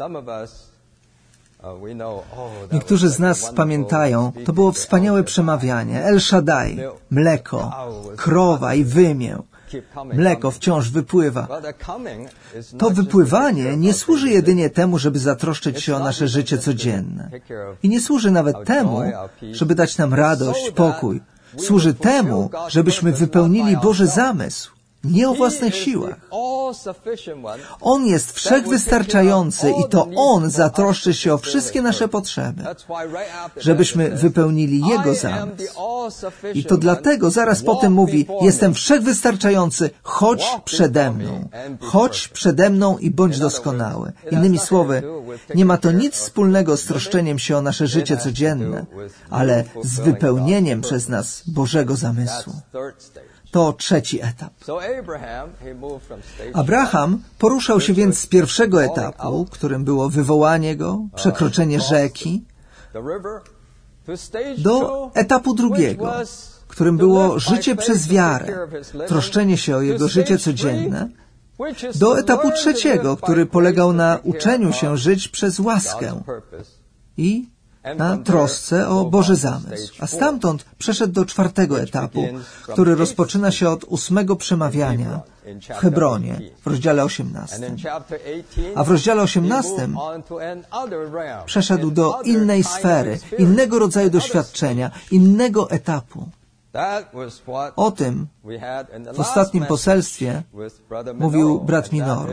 Niektórzy z nas pamiętają, to było wspaniałe przemawianie. El Shaddai, mleko, krowa i wymię. Mleko wciąż wypływa. To wypływanie nie służy jedynie temu, żeby zatroszczyć się o nasze życie codzienne. I nie służy nawet temu, żeby dać nam radość, pokój. Służy temu, żebyśmy wypełnili Boży zamysł nie o własnych siłach. On jest wszechwystarczający i to On zatroszczy się o wszystkie nasze potrzeby, żebyśmy wypełnili Jego zamysł. I to dlatego zaraz potem mówi, jestem wszechwystarczający, chodź przede mną. Chodź przede mną i bądź doskonały. Innymi słowy, nie ma to nic wspólnego z troszczeniem się o nasze życie codzienne, ale z wypełnieniem przez nas Bożego zamysłu. To trzeci etap. Abraham poruszał się więc z pierwszego etapu, którym było wywołanie go, przekroczenie rzeki, do etapu drugiego, którym było życie przez wiarę, troszczenie się o jego życie codzienne, do etapu trzeciego, który polegał na uczeniu się żyć przez łaskę i na trosce o Boży zamysł. A stamtąd przeszedł do czwartego etapu, który rozpoczyna się od ósmego przemawiania w Hebronie, w rozdziale osiemnastym. A w rozdziale osiemnastym przeszedł do innej sfery, innego rodzaju doświadczenia, innego etapu. O tym w ostatnim poselstwie mówił brat Minoru.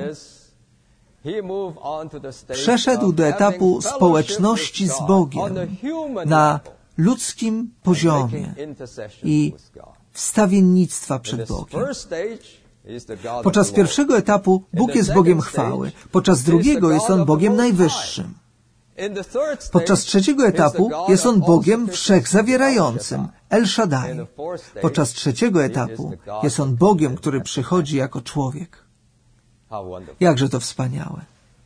Przeszedł do etapu społeczności z Bogiem na ludzkim poziomie i wstawiennictwa przed Bogiem. Podczas pierwszego etapu Bóg jest Bogiem chwały, podczas drugiego jest On Bogiem najwyższym. Podczas trzeciego etapu jest On Bogiem wszechzawierającym, El Shaddai. Podczas trzeciego etapu jest On Bogiem, który przychodzi jako człowiek. Jakże to wspaniałe.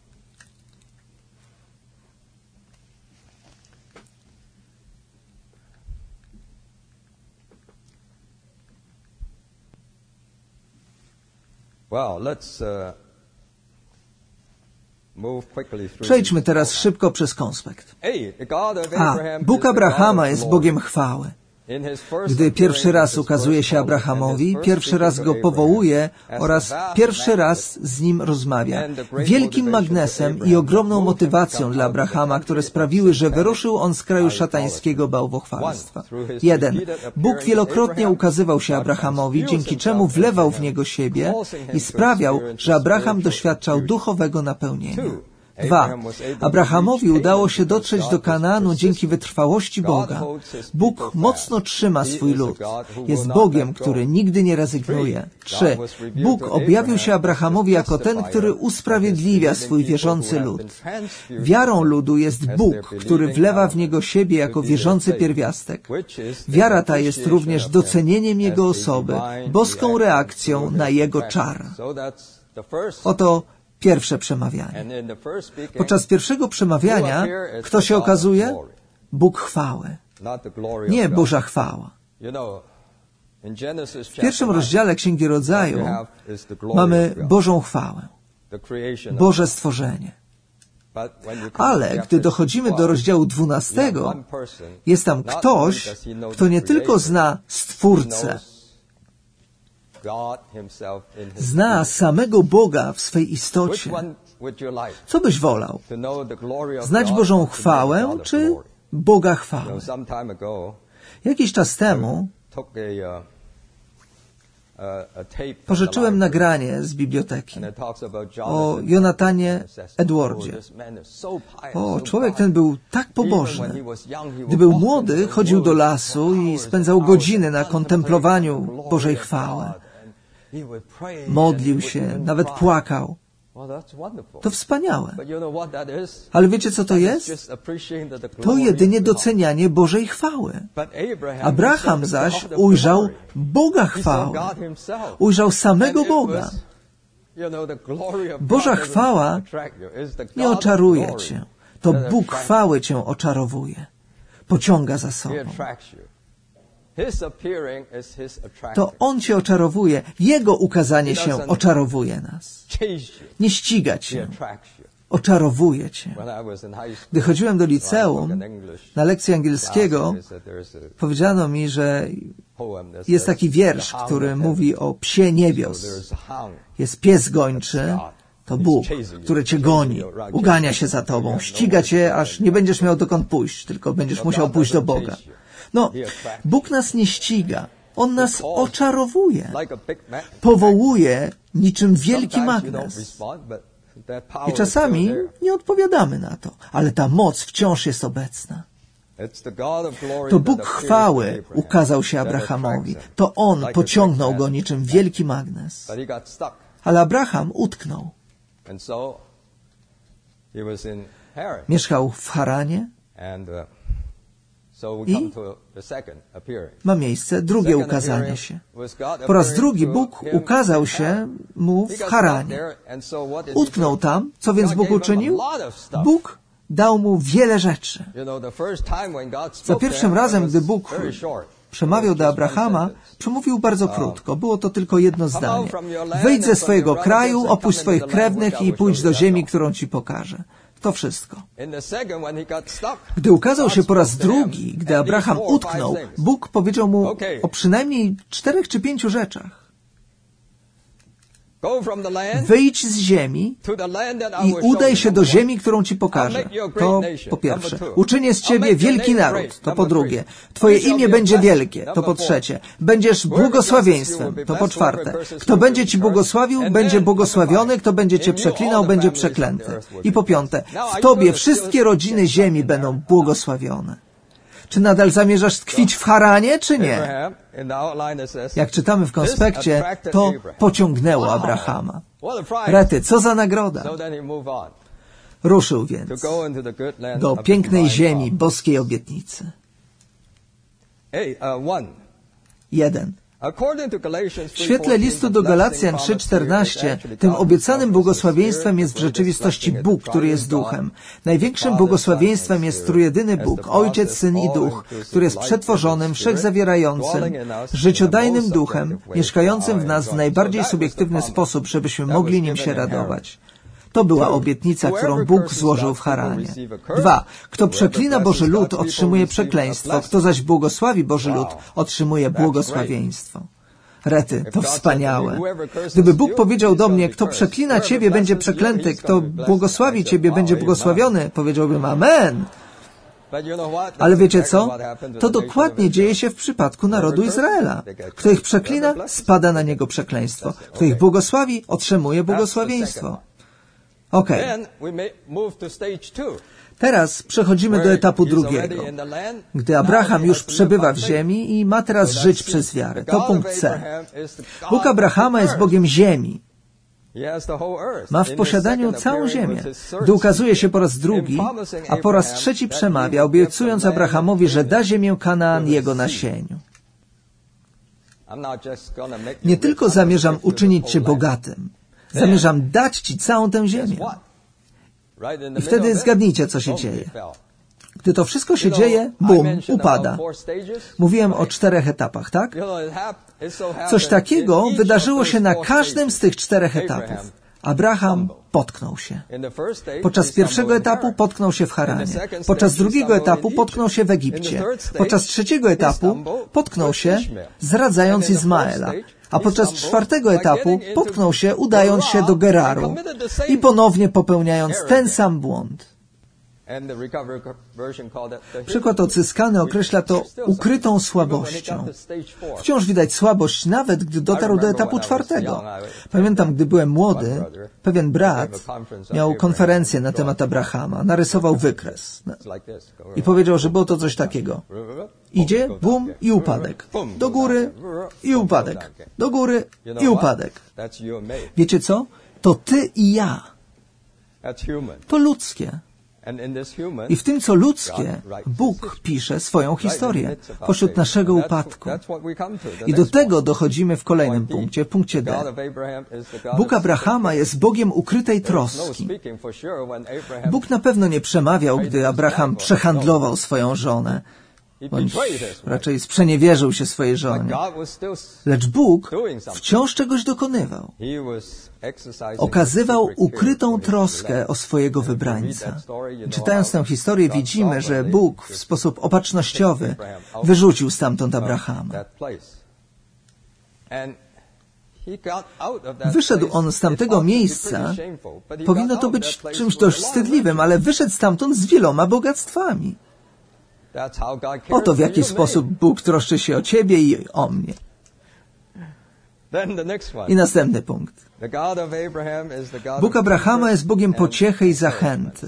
Przejdźmy teraz szybko przez konspekt. A. Bóg Abrahama jest Bogiem chwały. Gdy pierwszy raz ukazuje się Abrahamowi, pierwszy raz go powołuje oraz pierwszy raz z nim rozmawia. Wielkim magnesem i ogromną motywacją dla Abrahama, które sprawiły, że wyruszył on z kraju szatańskiego bałwochwalstwa. Jeden. Bóg wielokrotnie ukazywał się Abrahamowi, dzięki czemu wlewał w niego siebie i sprawiał, że Abraham doświadczał duchowego napełnienia. Dwa. Abrahamowi udało się dotrzeć do Kanaanu dzięki wytrwałości Boga. Bóg mocno trzyma swój lud. Jest Bogiem, który nigdy nie rezygnuje. Trzy. Bóg objawił się Abrahamowi jako ten, który usprawiedliwia swój wierzący lud. Wiarą ludu jest Bóg, który wlewa w niego siebie jako wierzący pierwiastek. Wiara ta jest również docenieniem Jego osoby, boską reakcją na Jego czar. Oto pierwsze przemawianie. Podczas pierwszego przemawiania kto się okazuje? Bóg chwały. Nie Boża chwała. W pierwszym rozdziale Księgi Rodzaju mamy Bożą chwałę. Boże stworzenie. Ale gdy dochodzimy do rozdziału dwunastego, jest tam ktoś, kto nie tylko zna Stwórcę, zna samego Boga w swej istocie. Co byś wolał? Znać Bożą chwałę, czy Boga chwałę? Jakiś czas temu pożyczyłem nagranie z biblioteki o Jonathanie Edwardzie. O, człowiek ten był tak pobożny. Gdy był młody, chodził do lasu i spędzał godziny na kontemplowaniu Bożej chwały. Modlił się, nawet płakał. To wspaniałe. Ale wiecie, co to jest? To jedynie docenianie Bożej chwały. Abraham zaś ujrzał Boga chwały. Ujrzał samego Boga. Boża chwała nie oczaruje cię. To Bóg chwały cię oczarowuje. Pociąga za sobą. To On cię oczarowuje. Jego ukazanie się oczarowuje nas. Nie ściga cię. Oczarowuje cię. Gdy chodziłem do liceum, na lekcji angielskiego, powiedziano mi, że jest taki wiersz, który mówi o psie niebios. Jest pies gończy, to Bóg, który cię goni, ugania się za tobą, ściga cię, aż nie będziesz miał dokąd pójść, tylko będziesz musiał pójść do Boga. No, Bóg nas nie ściga. On nas oczarowuje, powołuje niczym wielki magnes. I czasami nie odpowiadamy na to, ale ta moc wciąż jest obecna. To Bóg chwały ukazał się Abrahamowi. To On pociągnął go niczym wielki magnes. Ale Abraham utknął. Mieszkał w Haranie i ma miejsce drugie ukazanie się. Po raz drugi Bóg ukazał się mu w Haranie. Utknął tam. Co więc Bóg uczynił? Bóg dał mu wiele rzeczy. Za pierwszym razem, gdy Bóg przemawiał do Abrahama, przemówił bardzo krótko. Było to tylko jedno zdanie. Wyjdź ze swojego kraju, opuść swoich krewnych i pójdź do ziemi, którą ci pokażę. To wszystko. Gdy ukazał się po raz drugi, gdy Abraham utknął, Bóg powiedział mu o przynajmniej czterech czy pięciu rzeczach. Wyjdź z ziemi i udaj się do ziemi, którą ci pokażę. To po pierwsze. Uczynię z ciebie wielki naród. To po drugie. Twoje imię będzie wielkie. To po trzecie. Będziesz błogosławieństwem. To po czwarte. Kto będzie ci błogosławił, będzie błogosławiony. Kto będzie cię przeklinał, będzie przeklęty. I po piąte. W tobie wszystkie rodziny ziemi będą błogosławione. Czy nadal zamierzasz tkwić w Haranie, czy nie? Jak czytamy w konspekcie, to pociągnęło Abrahama. Rety, co za nagroda! Ruszył więc do pięknej ziemi boskiej obietnicy. Jeden. W świetle listu do Galacjan trzy czternaście tym obiecanym błogosławieństwem jest w rzeczywistości Bóg, który jest Duchem. Największym błogosławieństwem jest trójjedyny Bóg, Ojciec, Syn i Duch, który jest przetworzonym, wszechzawierającym, życiodajnym Duchem, mieszkającym w nas w najbardziej subiektywny sposób, żebyśmy mogli Nim się radować. To była obietnica, którą Bóg złożył w Haranie. Dwa. Kto przeklina Boży lud, otrzymuje przekleństwo. Kto zaś błogosławi Boży lud, otrzymuje błogosławieństwo. Rety, to wspaniałe. Gdyby Bóg powiedział do mnie, kto przeklina Ciebie, będzie przeklęty, kto błogosławi Ciebie, będzie błogosławiony, powiedziałbym amen. Ale wiecie co? To dokładnie dzieje się w przypadku narodu Izraela. Kto ich przeklina, spada na niego przekleństwo. Kto ich błogosławi, otrzymuje błogosławieństwo. Okej. Teraz przechodzimy do etapu drugiego, gdy Abraham już przebywa w ziemi i ma teraz żyć przez wiarę. To punkt C. Bóg Abrahama jest Bogiem ziemi. Ma w posiadaniu całą ziemię. Gdy ukazuje się po raz drugi, a po raz trzeci przemawia, obiecując Abrahamowi, że da ziemię Kanaan jego nasieniu. Nie tylko zamierzam uczynić cię bogatym, zamierzam dać ci całą tę ziemię. I wtedy zgadnijcie, co się dzieje. Gdy to wszystko się dzieje, bum, upada. Mówiłem o czterech etapach, tak? Coś takiego wydarzyło się na każdym z tych czterech etapów. Abraham potknął się. Podczas pierwszego etapu potknął się w Haranie. Podczas drugiego etapu potknął się w Egipcie. Podczas trzeciego etapu potknął się, zradzając Izmaela. A podczas czwartego etapu potknął się, udając się do Geraru i ponownie popełniając ten sam błąd. Przykład odzyskany określa to ukrytą słabością. Wciąż widać słabość, nawet gdy dotarł do etapu czwartego. Pamiętam, gdy byłem młody, pewien brat miał konferencję na temat Abrahama, narysował wykres i powiedział, że było to coś takiego. Idzie, bum i upadek. Do góry i upadek. Do góry i upadek. Wiecie co? To ty i ja. To ludzkie. I w tym, co ludzkie, Bóg pisze swoją historię pośród naszego upadku. I do tego dochodzimy w kolejnym punkcie, w punkcie D. Bóg Abrahama jest Bogiem ukrytej troski. Bóg na pewno nie przemawiał, gdy Abraham przehandlował swoją żonę, bądź raczej sprzeniewierzył się swojej żonie. Lecz Bóg wciąż czegoś dokonywał. Okazywał ukrytą troskę o swojego wybrańca. Czytając tę historię widzimy, że Bóg w sposób opatrznościowy wyrzucił stamtąd Abrahama. Wyszedł on z tamtego miejsca, powinno to być czymś dość wstydliwym, ale wyszedł stamtąd z wieloma bogactwami. Oto w jaki sposób Bóg troszczy się o ciebie i o mnie. I następny punkt. Bóg Abrahama jest Bogiem pociechy i zachęty.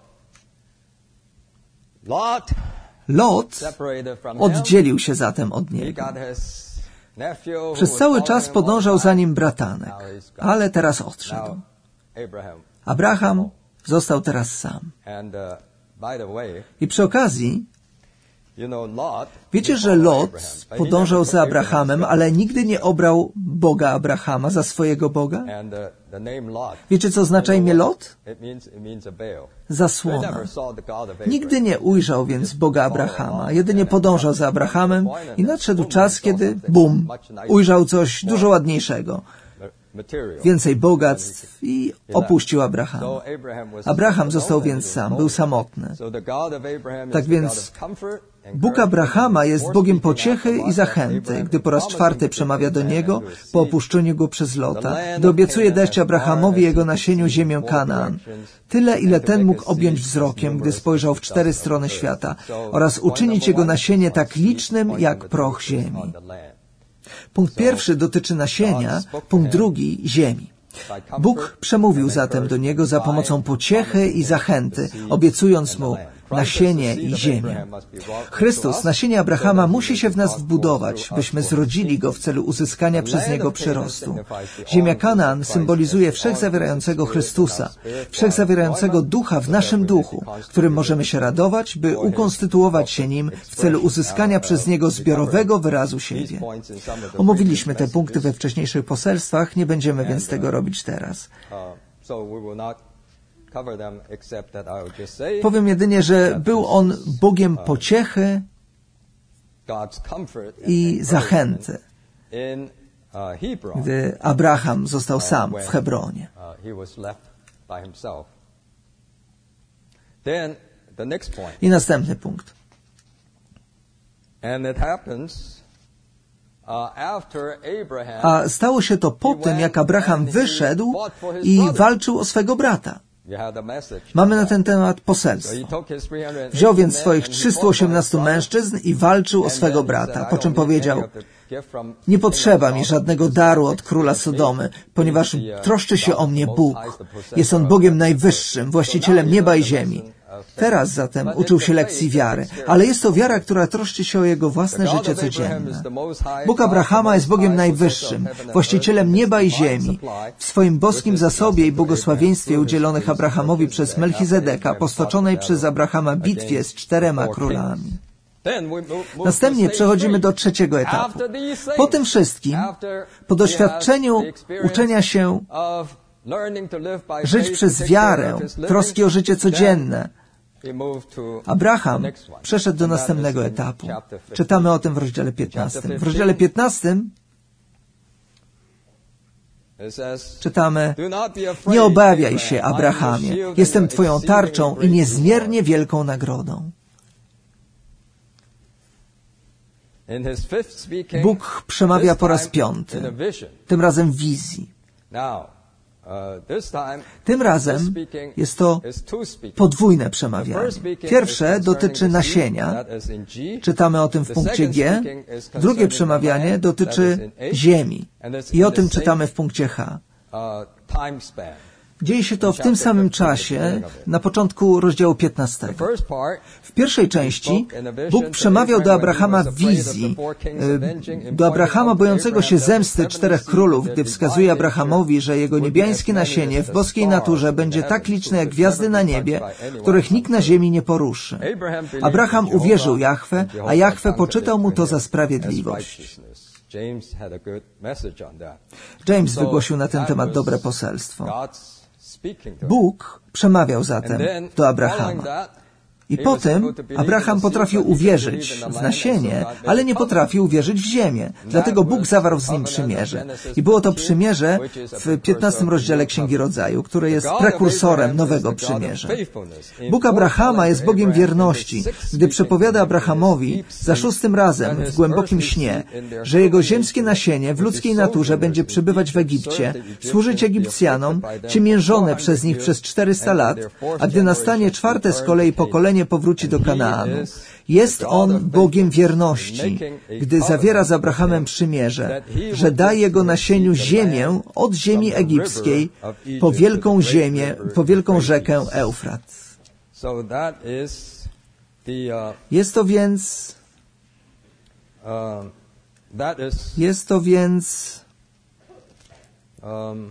Lot oddzielił się zatem od niego. Przez cały czas podążał za nim bratanek, ale teraz odszedł. Abraham został teraz sam. I przy okazji, wiecie, że Lot podążał za Abrahamem, ale nigdy nie obrał Boga Abrahama za swojego Boga? Wiecie, co oznacza imię Lot? Zasłona. Nigdy nie ujrzał więc Boga Abrahama, jedynie podążał za Abrahamem i nadszedł czas, kiedy, bum, ujrzał coś dużo ładniejszego. Więcej bogactw i opuścił Abrahama. Abraham został więc sam, był samotny. Tak więc Bóg Abrahama jest Bogiem pociechy i zachęty, gdy po raz czwarty przemawia do niego po opuszczeniu go przez Lota, gdy obiecuje dać Abrahamowi i jego nasieniu ziemię Kanaan. Tyle, ile ten mógł objąć wzrokiem, gdy spojrzał w cztery strony świata, oraz uczynić jego nasienie tak licznym jak proch ziemi. Punkt pierwszy dotyczy nasienia, punkt drugi ziemi. Bóg przemówił zatem do niego za pomocą pociechy i zachęty, obiecując mu nasienie i ziemię. Chrystus, nasienie Abrahama, musi się w nas wbudować, byśmy zrodzili go w celu uzyskania przez niego przyrostu. Ziemia Kanaan symbolizuje wszechzawierającego Chrystusa, wszechzawierającego ducha w naszym duchu, którym możemy się radować, by ukonstytuować się nim w celu uzyskania przez niego zbiorowego wyrazu siebie. Omówiliśmy te punkty we wcześniejszych poselstwach, nie będziemy więc tego robić teraz. Powiem jedynie, że był on Bogiem pociechy i zachęty, gdy Abraham został sam w Hebronie. I następny punkt. A stało się to po tym, jak Abraham wyszedł i walczył o swego brata. Mamy na ten temat poselstwo. Wziął więc swoich trzystu osiemnastu mężczyzn i walczył o swego brata, po czym powiedział: nie potrzeba mi żadnego daru od króla Sodomy, ponieważ troszczy się o mnie Bóg. Jest on Bogiem najwyższym, właścicielem nieba i ziemi. Teraz zatem uczył się lekcji wiary, ale jest to wiara, która troszczy się o jego własne życie codzienne. Bóg Abrahama jest Bogiem najwyższym, właścicielem nieba i ziemi. W swoim boskim zasobie i błogosławieństwie udzielonych Abrahamowi przez Melchizedeka, po stoczonej przez Abrahama bitwie z czterema królami. Następnie przechodzimy do trzeciego etapu. Po tym wszystkim, po doświadczeniu uczenia się żyć przez wiarę, troski o życie codzienne, Abraham przeszedł do następnego etapu. Czytamy o tym w rozdziale piętnastym. W rozdziale piętnastym czytamy: nie obawiaj się, Abrahamie, jestem Twoją tarczą i niezmiernie wielką nagrodą. Bóg przemawia po raz piąty, tym razem w wizji. Tym razem jest to podwójne przemawianie. Pierwsze dotyczy nasienia. Czytamy o tym w punkcie G. Drugie przemawianie dotyczy ziemi. I o tym czytamy w punkcie H. Dzieje się to w tym samym czasie, na początku rozdziału piętnastego. W pierwszej części Bóg przemawiał do Abrahama w wizji, do Abrahama bojącego się zemsty czterech królów, gdy wskazuje Abrahamowi, że jego niebiańskie nasienie w boskiej naturze będzie tak liczne jak gwiazdy na niebie, których nikt na ziemi nie poruszy. Abraham uwierzył Jahwe, a Jahwe poczytał mu to za sprawiedliwość. James wygłosił na ten temat dobre poselstwo. Bóg przemawiał zatem do Abrahama. I potem Abraham potrafił uwierzyć w nasienie, ale nie potrafił uwierzyć w ziemię. Dlatego Bóg zawarł z nim przymierze. I było to przymierze w piętnastym rozdziale Księgi Rodzaju, które jest prekursorem nowego przymierza. Bóg Abrahama jest Bogiem wierności, gdy przepowiada Abrahamowi za szóstym razem w głębokim śnie, że jego ziemskie nasienie w ludzkiej naturze będzie przebywać w Egipcie, służyć Egipcjanom, ciemiężone przez nich przez czterysta lat, a gdy nastanie czwarte z kolei pokolenie pokolenie powróci do Kanaanu. Jest On Bogiem wierności, gdy zawiera z Abrahamem przymierze, że da jego nasieniu ziemię od ziemi egipskiej po wielką ziemię, po wielką rzekę Eufrat. Jest to więc jest to więc um,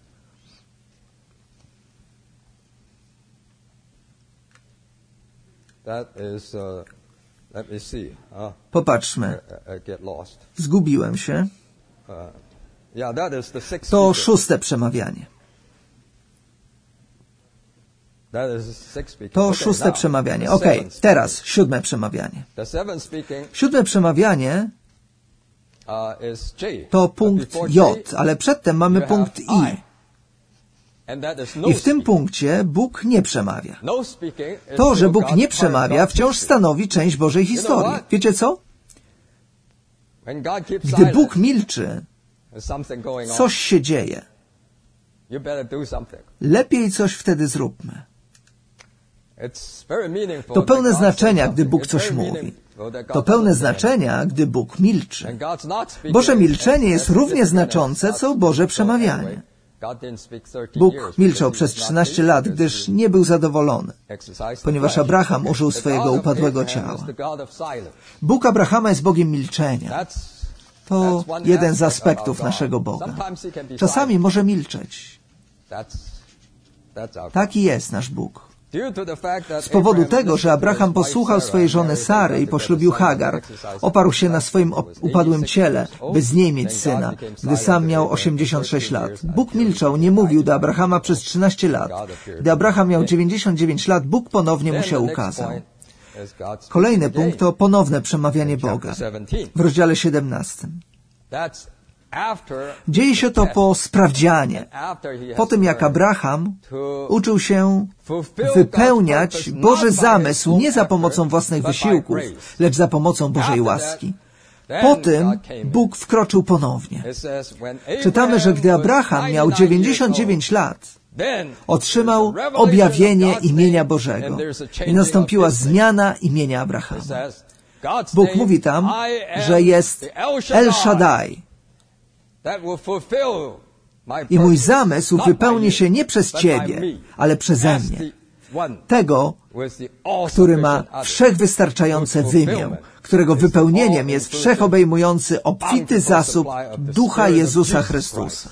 that is, uh, let me see. Uh, Popatrzmy. I, I get lost. Zgubiłem się. Uh, yeah, that is the sixth to szóste przemawianie. That is sixth to okay, szóste now, przemawianie. Okej, okay, teraz siódme przemawianie. Siódme przemawianie to punkt J, ale przedtem mamy punkt I. I w tym punkcie Bóg nie przemawia. To, że Bóg nie przemawia, wciąż stanowi część Bożej historii. Wiecie co? Gdy Bóg milczy, coś się dzieje. Lepiej coś wtedy zróbmy. To pełne znaczenia, gdy Bóg coś mówi. To pełne znaczenia, gdy Bóg milczy. Boże milczenie jest równie znaczące, co Boże przemawianie. Bóg milczał przez trzynaście lat, gdyż nie był zadowolony, ponieważ Abraham użył swojego upadłego ciała. Bóg Abrahama jest Bogiem milczenia. To jeden z aspektów naszego Boga. Czasami może milczeć. Taki jest nasz Bóg. Z powodu tego, że Abraham posłuchał swojej żony Sary i poślubił Hagar, oparł się na swoim upadłym ciele, by z niej mieć syna, gdy sam miał osiemdziesiąt sześć lat. Bóg milczał, nie mówił do Abrahama przez trzynaście lat. Gdy Abraham miał dziewięćdziesiąt dziewięć lat, Bóg ponownie mu się ukazał. Kolejny punkt to ponowne przemawianie Boga w rozdziale siedemnastym. Dzieje się to po sprawdzianie, po tym jak Abraham uczył się wypełniać Boży zamysł nie za pomocą własnych wysiłków, lecz za pomocą Bożej łaski. Po tym Bóg wkroczył ponownie. Czytamy, że gdy Abraham miał dziewięćdziesiąt dziewięć lat, otrzymał objawienie imienia Bożego i nastąpiła zmiana imienia Abrahama. Bóg mówi tam, że jest El Shaddai. I mój zamysł wypełni się nie przez Ciebie, ale przeze mnie. Tego, który ma wszechwystarczające wymię, którego wypełnieniem jest wszechobejmujący, obfity zasób Ducha Jezusa Chrystusa.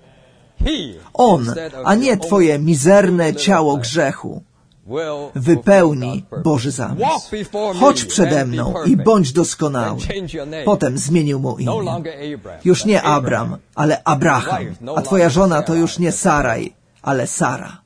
On, a nie Twoje mizerne ciało grzechu, wypełni Boży zamysł. Chodź przede mną i bądź doskonały. Potem zmienił mu imię. Już nie Abram, ale Abraham. A twoja żona to już nie Saraj, ale Sara.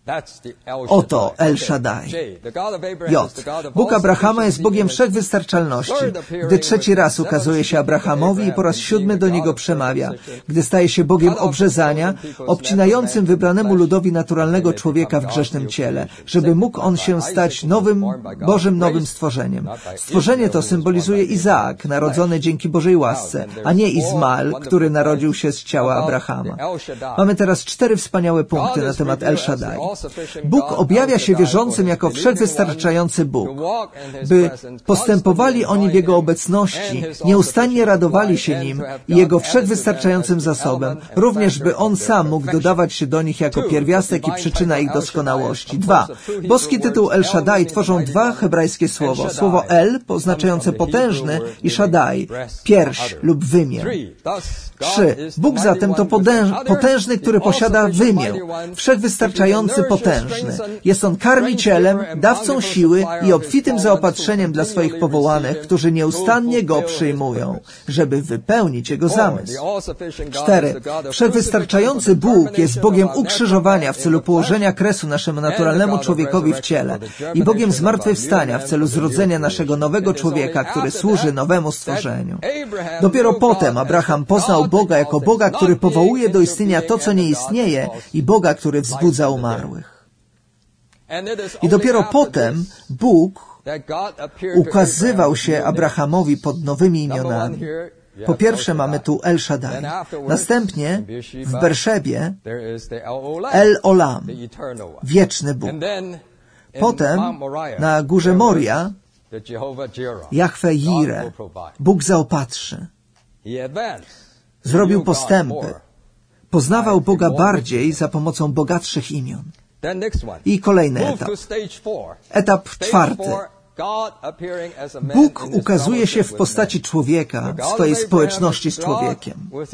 Oto El Shaddai. J. Bóg Abrahama jest Bogiem wszechwystarczalności. Gdy trzeci raz ukazuje się Abrahamowi i po raz siódmy do niego przemawia. Gdy staje się Bogiem obrzezania, obcinającym wybranemu ludowi naturalnego człowieka w grzesznym ciele, żeby mógł on się stać nowym, Bożym nowym stworzeniem. Stworzenie to symbolizuje Izaak, narodzony dzięki Bożej łasce, a nie Izmael, który narodził się z ciała Abrahama. Mamy teraz cztery wspaniałe punkty na temat El Shaddai. Bóg objawia się wierzącym jako wszechwystarczający Bóg, by postępowali oni w Jego obecności, nieustannie radowali się Nim i Jego wszechwystarczającym zasobem, również by On sam mógł dodawać się do nich jako pierwiastek i przyczyna ich doskonałości. Dwa. Boski tytuł El Shaddai tworzą dwa hebrajskie słowo. Słowo El, oznaczające potężny, i Shaddai, pierś lub wymiar. Trzy. Bóg zatem to potężny, który posiada wymię, wszechwystarczający potężny. Jest On karmicielem, dawcą siły i obfitym zaopatrzeniem dla swoich powołanych, którzy nieustannie Go przyjmują, żeby wypełnić Jego zamysł. Cztery. Wszechwystarczający Bóg jest Bogiem ukrzyżowania w celu położenia kresu naszemu naturalnemu człowiekowi w ciele i Bogiem zmartwychwstania w celu zrodzenia naszego nowego człowieka, który służy nowemu stworzeniu. Dopiero potem Abraham poznał Boga jako Boga, który powołuje do istnienia to, co nie istnieje, i Boga, który wzbudza umarłych. I dopiero potem Bóg ukazywał się Abrahamowi pod nowymi imionami. Po pierwsze mamy tu El Shaddai. Następnie w Berszebie El Olam, wieczny Bóg. Potem na górze Moria Jahwe Jireh, Bóg zaopatrzy. Zrobił postępy. Poznawał Boga bardziej za pomocą bogatszych imion. I kolejny etap. Etap czwarty. Bóg ukazuje się w postaci człowieka, w swojej społeczności z człowiekiem.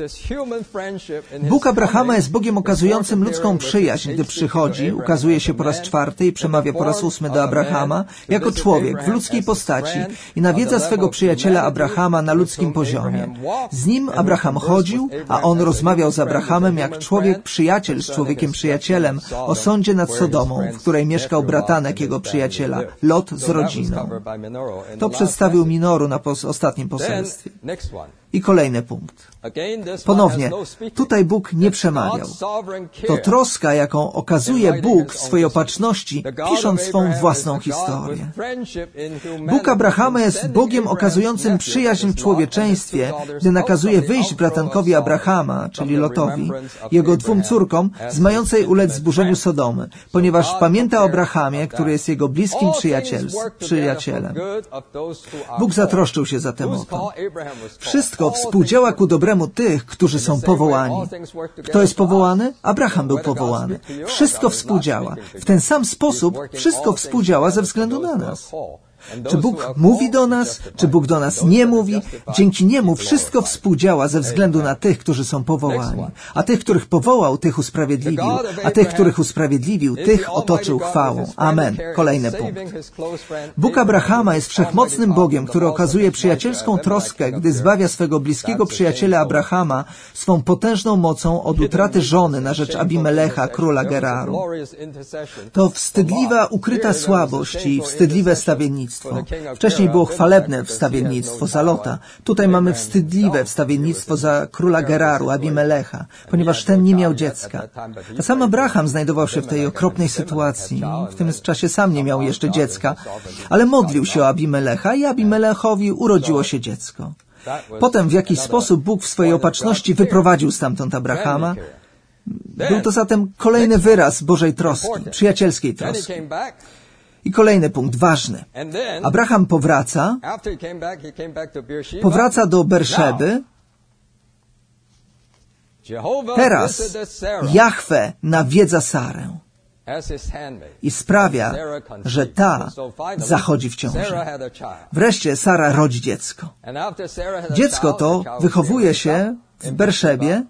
Bóg Abrahama jest Bogiem okazującym ludzką przyjaźń, gdy przychodzi, ukazuje się po raz czwarty i przemawia po raz ósmy do Abrahama jako człowiek w ludzkiej postaci i nawiedza swego przyjaciela Abrahama na ludzkim poziomie. Z nim Abraham chodził, a on rozmawiał z Abrahamem jak człowiek przyjaciel z człowiekiem przyjacielem o sądzie nad Sodomą, w której mieszkał bratanek jego przyjaciela, Lot z rodziną. To przedstawił Minoru na pos- ostatnim poselstwie. I kolejny punkt. Ponownie, tutaj Bóg nie przemawiał. To troska, jaką okazuje Bóg w swojej opatrzności, pisząc swą własną historię. Bóg Abrahama jest Bogiem okazującym przyjaźń w człowieczeństwie, gdy nakazuje wyjść bratankowi Abrahama, czyli Lotowi, jego dwóm córkom, z mającej ulec zburzeniu Sodomy, ponieważ pamięta o Abrahamie, który jest jego bliskim przyjacielem. Bóg zatroszczył się za Temotą. Wszystko współdziała ku dobremu tych, którzy są powołani. Kto jest powołany? Abraham był powołany. Wszystko współdziała. W ten sam sposób wszystko współdziała ze względu na nas. Czy Bóg mówi do nas, czy Bóg do nas nie mówi? Dzięki Niemu wszystko współdziała ze względu na tych, którzy są powołani. A tych, których powołał, tych usprawiedliwił. A tych, których usprawiedliwił, tych otoczył chwałą. Amen. Kolejny punkt. Bóg Abrahama jest wszechmocnym Bogiem, który okazuje przyjacielską troskę, gdy zbawia swego bliskiego przyjaciela Abrahama swą potężną mocą od utraty żony na rzecz Abimelecha, króla Geraru. To wstydliwa, ukryta słabość i wstydliwe stawiennictwo. Wcześniej było chwalebne wstawiennictwo za Lota. Tutaj mamy wstydliwe wstawiennictwo za króla Geraru, Abimelecha, ponieważ ten nie miał dziecka. A sam Abraham znajdował się w tej okropnej sytuacji. W tym czasie sam nie miał jeszcze dziecka, ale modlił się o Abimelecha i Abimelechowi urodziło się dziecko. Potem w jakiś sposób Bóg w swojej opatrzności wyprowadził stamtąd Abrahama. Był to zatem kolejny wyraz Bożej troski, przyjacielskiej troski. I kolejny punkt, ważny. Abraham powraca, powraca do Berszeby. Teraz Jahwe nawiedza Sarę i sprawia, że ta zachodzi w ciążę. Wreszcie Sara rodzi dziecko. Dziecko to wychowuje się w Berszebie.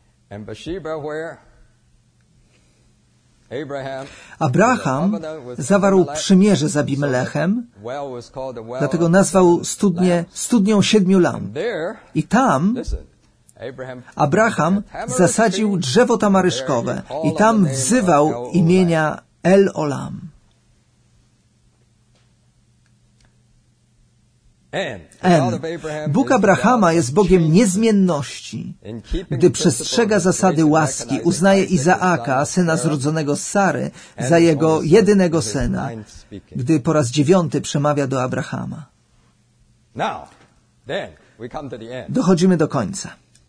Abraham zawarł przymierze z Abimelechem, dlatego nazwał studnię studnią siedmiu lamp. I tam Abraham zasadził drzewo tamaryszkowe i tam wzywał imienia El Olam. N. Bóg Abrahama jest Bogiem niezmienności. Gdy przestrzega zasady łaski, uznaje Izaaka, syna zrodzonego z Sary, za jego jedynego syna, gdy po raz dziewiąty przemawia do Abrahama. Dochodzimy do końca.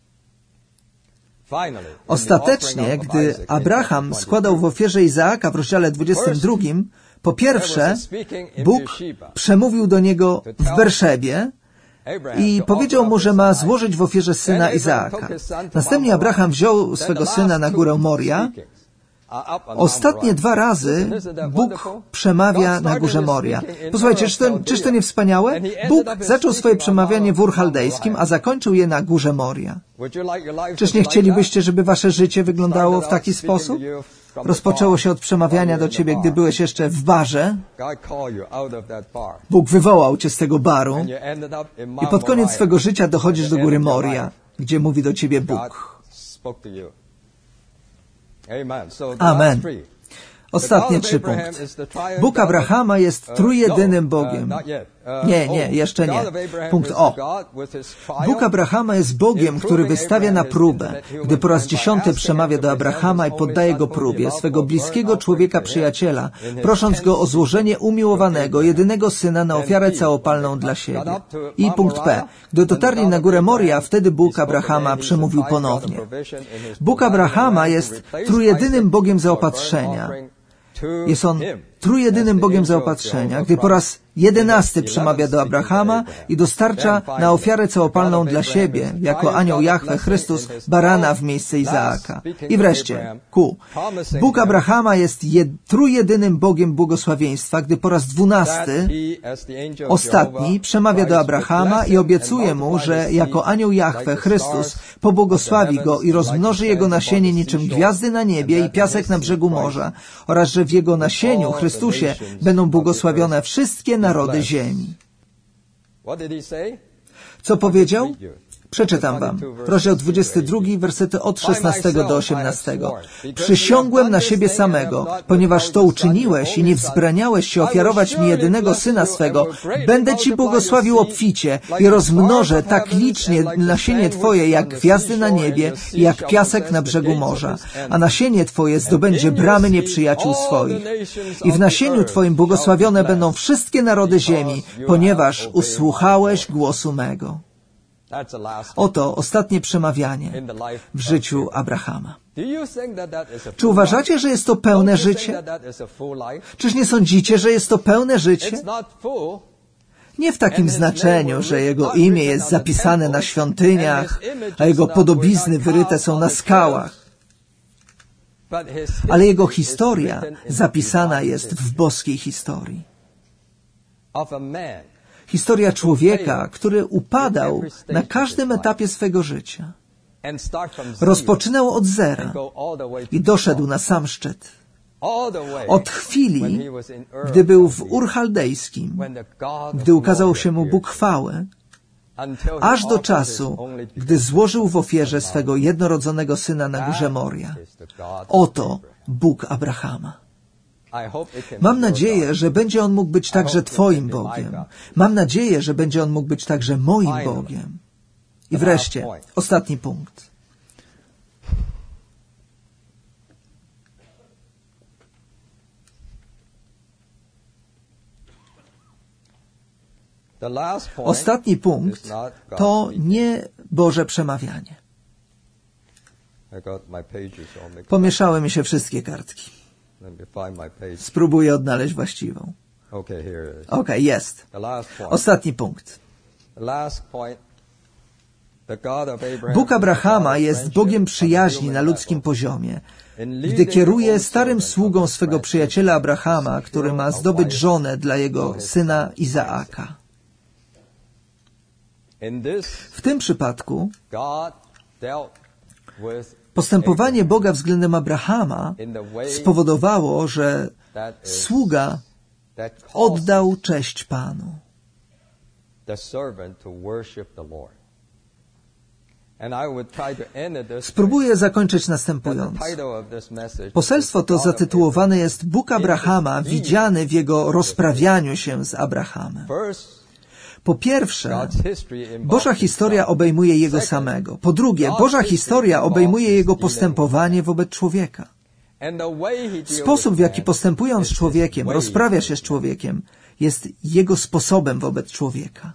Ostatecznie, gdy Abraham składał w ofierze Izaaka w rozdziale dwudziestym drugim, po pierwsze, Bóg przemówił do niego w Berszebie i powiedział mu, że ma złożyć w ofierze syna Izaaka. Następnie Abraham wziął swego syna na górę Moria. Ostatnie dwa razy Bóg przemawia na górze Moria. Posłuchajcie, czyż to, czyż to nie wspaniałe? Bóg zaczął swoje przemawianie w Ur Chaldejskim, a zakończył je na górze Moria. Czyż nie chcielibyście, żeby wasze życie wyglądało w taki sposób? Rozpoczęło się od przemawiania do ciebie, gdy byłeś jeszcze w barze. Bóg wywołał cię z tego baru i pod koniec swego życia dochodzisz do góry Moria, gdzie mówi do ciebie Bóg. Amen. Ostatnie trzy punkty. Bóg Abrahama jest trójjedynym Bogiem. Nie, nie, jeszcze nie. Punkt O. Bóg Abrahama jest Bogiem, który wystawia na próbę, gdy po raz dziesiąty przemawia do Abrahama i poddaje go próbie, swego bliskiego człowieka przyjaciela, prosząc go o złożenie umiłowanego, jedynego syna na ofiarę całopalną dla siebie. I punkt P. Gdy dotarli na górę Moria, wtedy Bóg Abrahama przemówił ponownie. Bóg Abrahama jest trójjedynym Bogiem zaopatrzenia. Jest On trójjedynym Bogiem zaopatrzenia, gdy po raz jedenasty przemawia do Abrahama i dostarcza na ofiarę całopalną dla siebie, jako anioł Jahwe Chrystus, barana w miejsce Izaaka. I wreszcie, ku. Bóg Abrahama jest jed, trójjedynym Bogiem błogosławieństwa, gdy po raz dwunasty, ostatni, przemawia do Abrahama i obiecuje mu, że jako anioł Jahwe Chrystus pobłogosławi go i rozmnoży jego nasienie niczym gwiazdy na niebie i piasek na brzegu morza, oraz że w jego nasieniu, Chrystusie, będą błogosławione wszystkie narody ziemi. Co powiedział? Przeczytam wam. Rozdział dwudziesty drugi, wersety od szesnastego do osiemnastego. Przysiągłem na siebie samego, ponieważ to uczyniłeś i nie wzbraniałeś się ofiarować mi jedynego syna swego, będę ci błogosławił obficie i rozmnożę tak licznie nasienie twoje jak gwiazdy na niebie i jak piasek na brzegu morza, a nasienie twoje zdobędzie bramy nieprzyjaciół swoich. I w nasieniu twoim błogosławione będą wszystkie narody ziemi, ponieważ usłuchałeś głosu mego. Oto ostatnie przemawianie w życiu Abrahama. Czy uważacie, że jest to pełne życie? Czyż nie sądzicie, że jest to pełne życie? Nie w takim znaczeniu, że jego imię jest zapisane na świątyniach, a jego podobizny wyryte są na skałach. Ale jego historia zapisana jest w boskiej historii. Historia człowieka, który upadał na każdym etapie swego życia. Rozpoczynał od zera i doszedł na sam szczyt. Od chwili, gdy był w Ur Chaldejskim, gdy ukazał się mu Bóg chwały, aż do czasu, gdy złożył w ofierze swego jednorodzonego syna na górze Moria. Oto Bóg Abrahama. Mam nadzieję, że będzie on mógł być także Twoim Bogiem. Mam nadzieję, że będzie on mógł być także moim Bogiem. I wreszcie, ostatni punkt. Ostatni punkt to nie Boże przemawianie. Pomieszały mi się wszystkie kartki. Spróbuję odnaleźć właściwą. Okej, okay, jest. Ostatni punkt. Bóg Abrahama jest Bogiem przyjaźni na ludzkim poziomie, gdy kieruje starym sługą swego przyjaciela Abrahama, który ma zdobyć żonę dla jego syna Izaaka. W tym przypadku postępowanie Boga względem Abrahama spowodowało, że sługa oddał cześć Panu. Spróbuję zakończyć następująco. Poselstwo to zatytułowane jest Bóg Abrahama widziany w jego rozprawianiu się z Abrahamem. Po pierwsze, Boża historia obejmuje Jego samego. Po drugie, Boża historia obejmuje Jego postępowanie wobec człowieka. Sposób, w jaki postępuje On z człowiekiem, rozprawia się z człowiekiem, jest Jego sposobem wobec człowieka.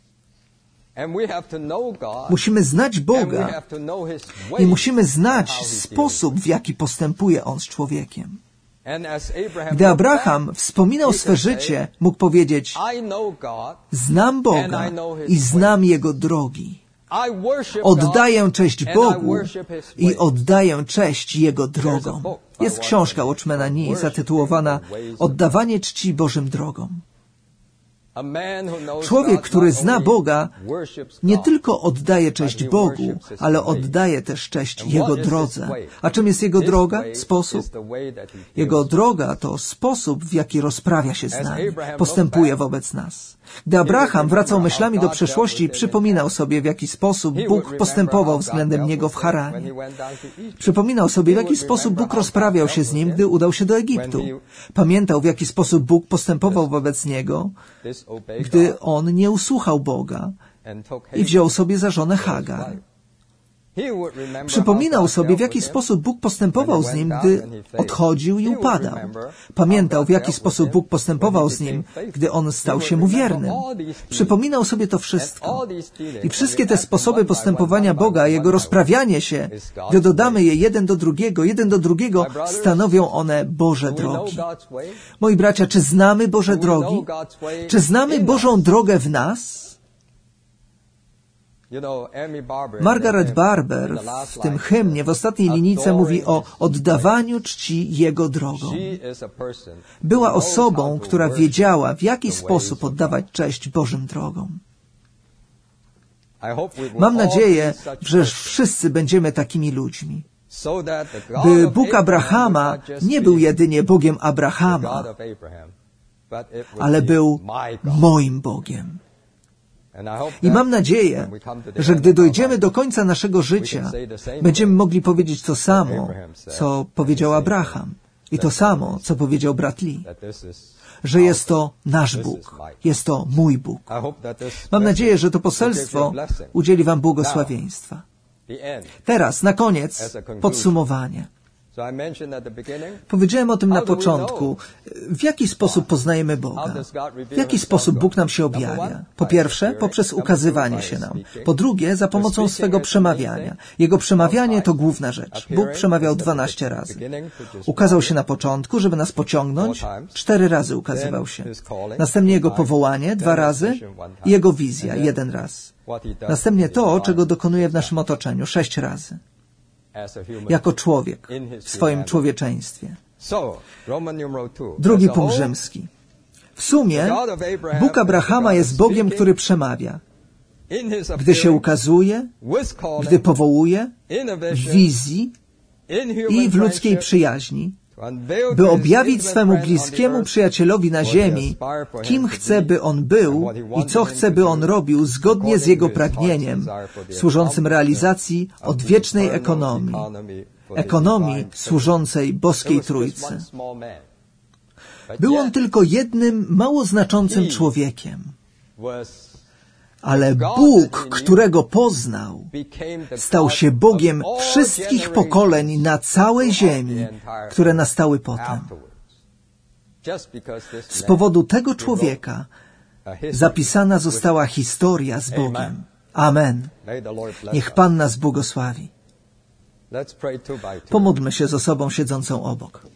Musimy znać Boga i musimy znać sposób, w jaki postępuje On z człowiekiem. Gdy Abraham wspominał swe życie, mógł powiedzieć: znam Boga i znam Jego drogi. Oddaję cześć Bogu i oddaję cześć Jego drogom. Jest książka Watchmana Nee zatytułowana Oddawanie czci Bożym drogom. Człowiek, który zna Boga, nie tylko oddaje cześć Bogu, ale oddaje też cześć Jego drodze. A czym jest Jego droga? Sposób? Jego droga to sposób, w jaki rozprawia się z nami, postępuje wobec nas. Gdy Abraham wracał myślami do przeszłości, przypominał sobie, w jaki sposób Bóg postępował względem niego w Haranie. Przypominał sobie, w jaki sposób Bóg rozprawiał się z nim, gdy udał się do Egiptu. Pamiętał, w jaki sposób Bóg postępował wobec niego, gdy on nie usłuchał Boga i wziął sobie za żonę Hagar. Przypominał sobie, w jaki sposób Bóg postępował z nim, gdy odchodził i upadał. Pamiętał, w jaki sposób Bóg postępował z nim, gdy on stał się mu wiernym. Przypominał sobie to wszystko. I wszystkie te sposoby postępowania Boga, Jego rozprawianie się, gdy dodamy je jeden do drugiego, jeden do drugiego, stanowią one Boże drogi. Moi bracia, czy znamy Boże drogi? Czy znamy Bożą drogę w nas? Margaret Barber w tym hymnie w ostatniej linijce mówi o oddawaniu czci Jego drogom. Była osobą, która wiedziała, w jaki sposób oddawać cześć Bożym drogom. Mam nadzieję, że wszyscy będziemy takimi ludźmi. By Bóg Abrahama nie był jedynie Bogiem Abrahama, ale był moim Bogiem. I mam nadzieję, że gdy dojdziemy do końca naszego życia, będziemy mogli powiedzieć to samo, co powiedział Abraham i to samo, co powiedział brat Lee, że jest to nasz Bóg, jest to mój Bóg. Mam nadzieję, że to poselstwo udzieli wam błogosławieństwa. Teraz, na koniec, podsumowanie. Powiedziałem o tym na początku. W jaki sposób poznajemy Boga? W jaki sposób Bóg nam się objawia? Po pierwsze, poprzez ukazywanie się nam. Po drugie, za pomocą swego przemawiania. Jego przemawianie to główna rzecz. Bóg przemawiał dwanaście razy. Ukazał się na początku, żeby nas pociągnąć. Cztery razy ukazywał się. Następnie Jego powołanie, dwa razy. I Jego wizja, jeden raz. Następnie to, czego dokonuje w naszym otoczeniu, sześć razy. Jako człowiek w swoim człowieczeństwie. Drugi punkt rzymski. W sumie Bóg Abrahama jest Bogiem, który przemawia. Gdy się ukazuje, gdy powołuje, w wizji i w ludzkiej przyjaźni, by objawić swemu bliskiemu przyjacielowi na ziemi, kim chce, by on był i co chce, by on robił zgodnie z jego pragnieniem, służącym realizacji odwiecznej ekonomii, ekonomii służącej boskiej Trójcy. Był on tylko jednym mało znaczącym człowiekiem, ale Bóg, którego poznał, stał się Bogiem wszystkich pokoleń na całej ziemi, które nastały potem. Z powodu tego człowieka zapisana została historia z Bogiem. Amen. Niech Pan nas błogosławi. Pomódlmy się z osobą siedzącą obok.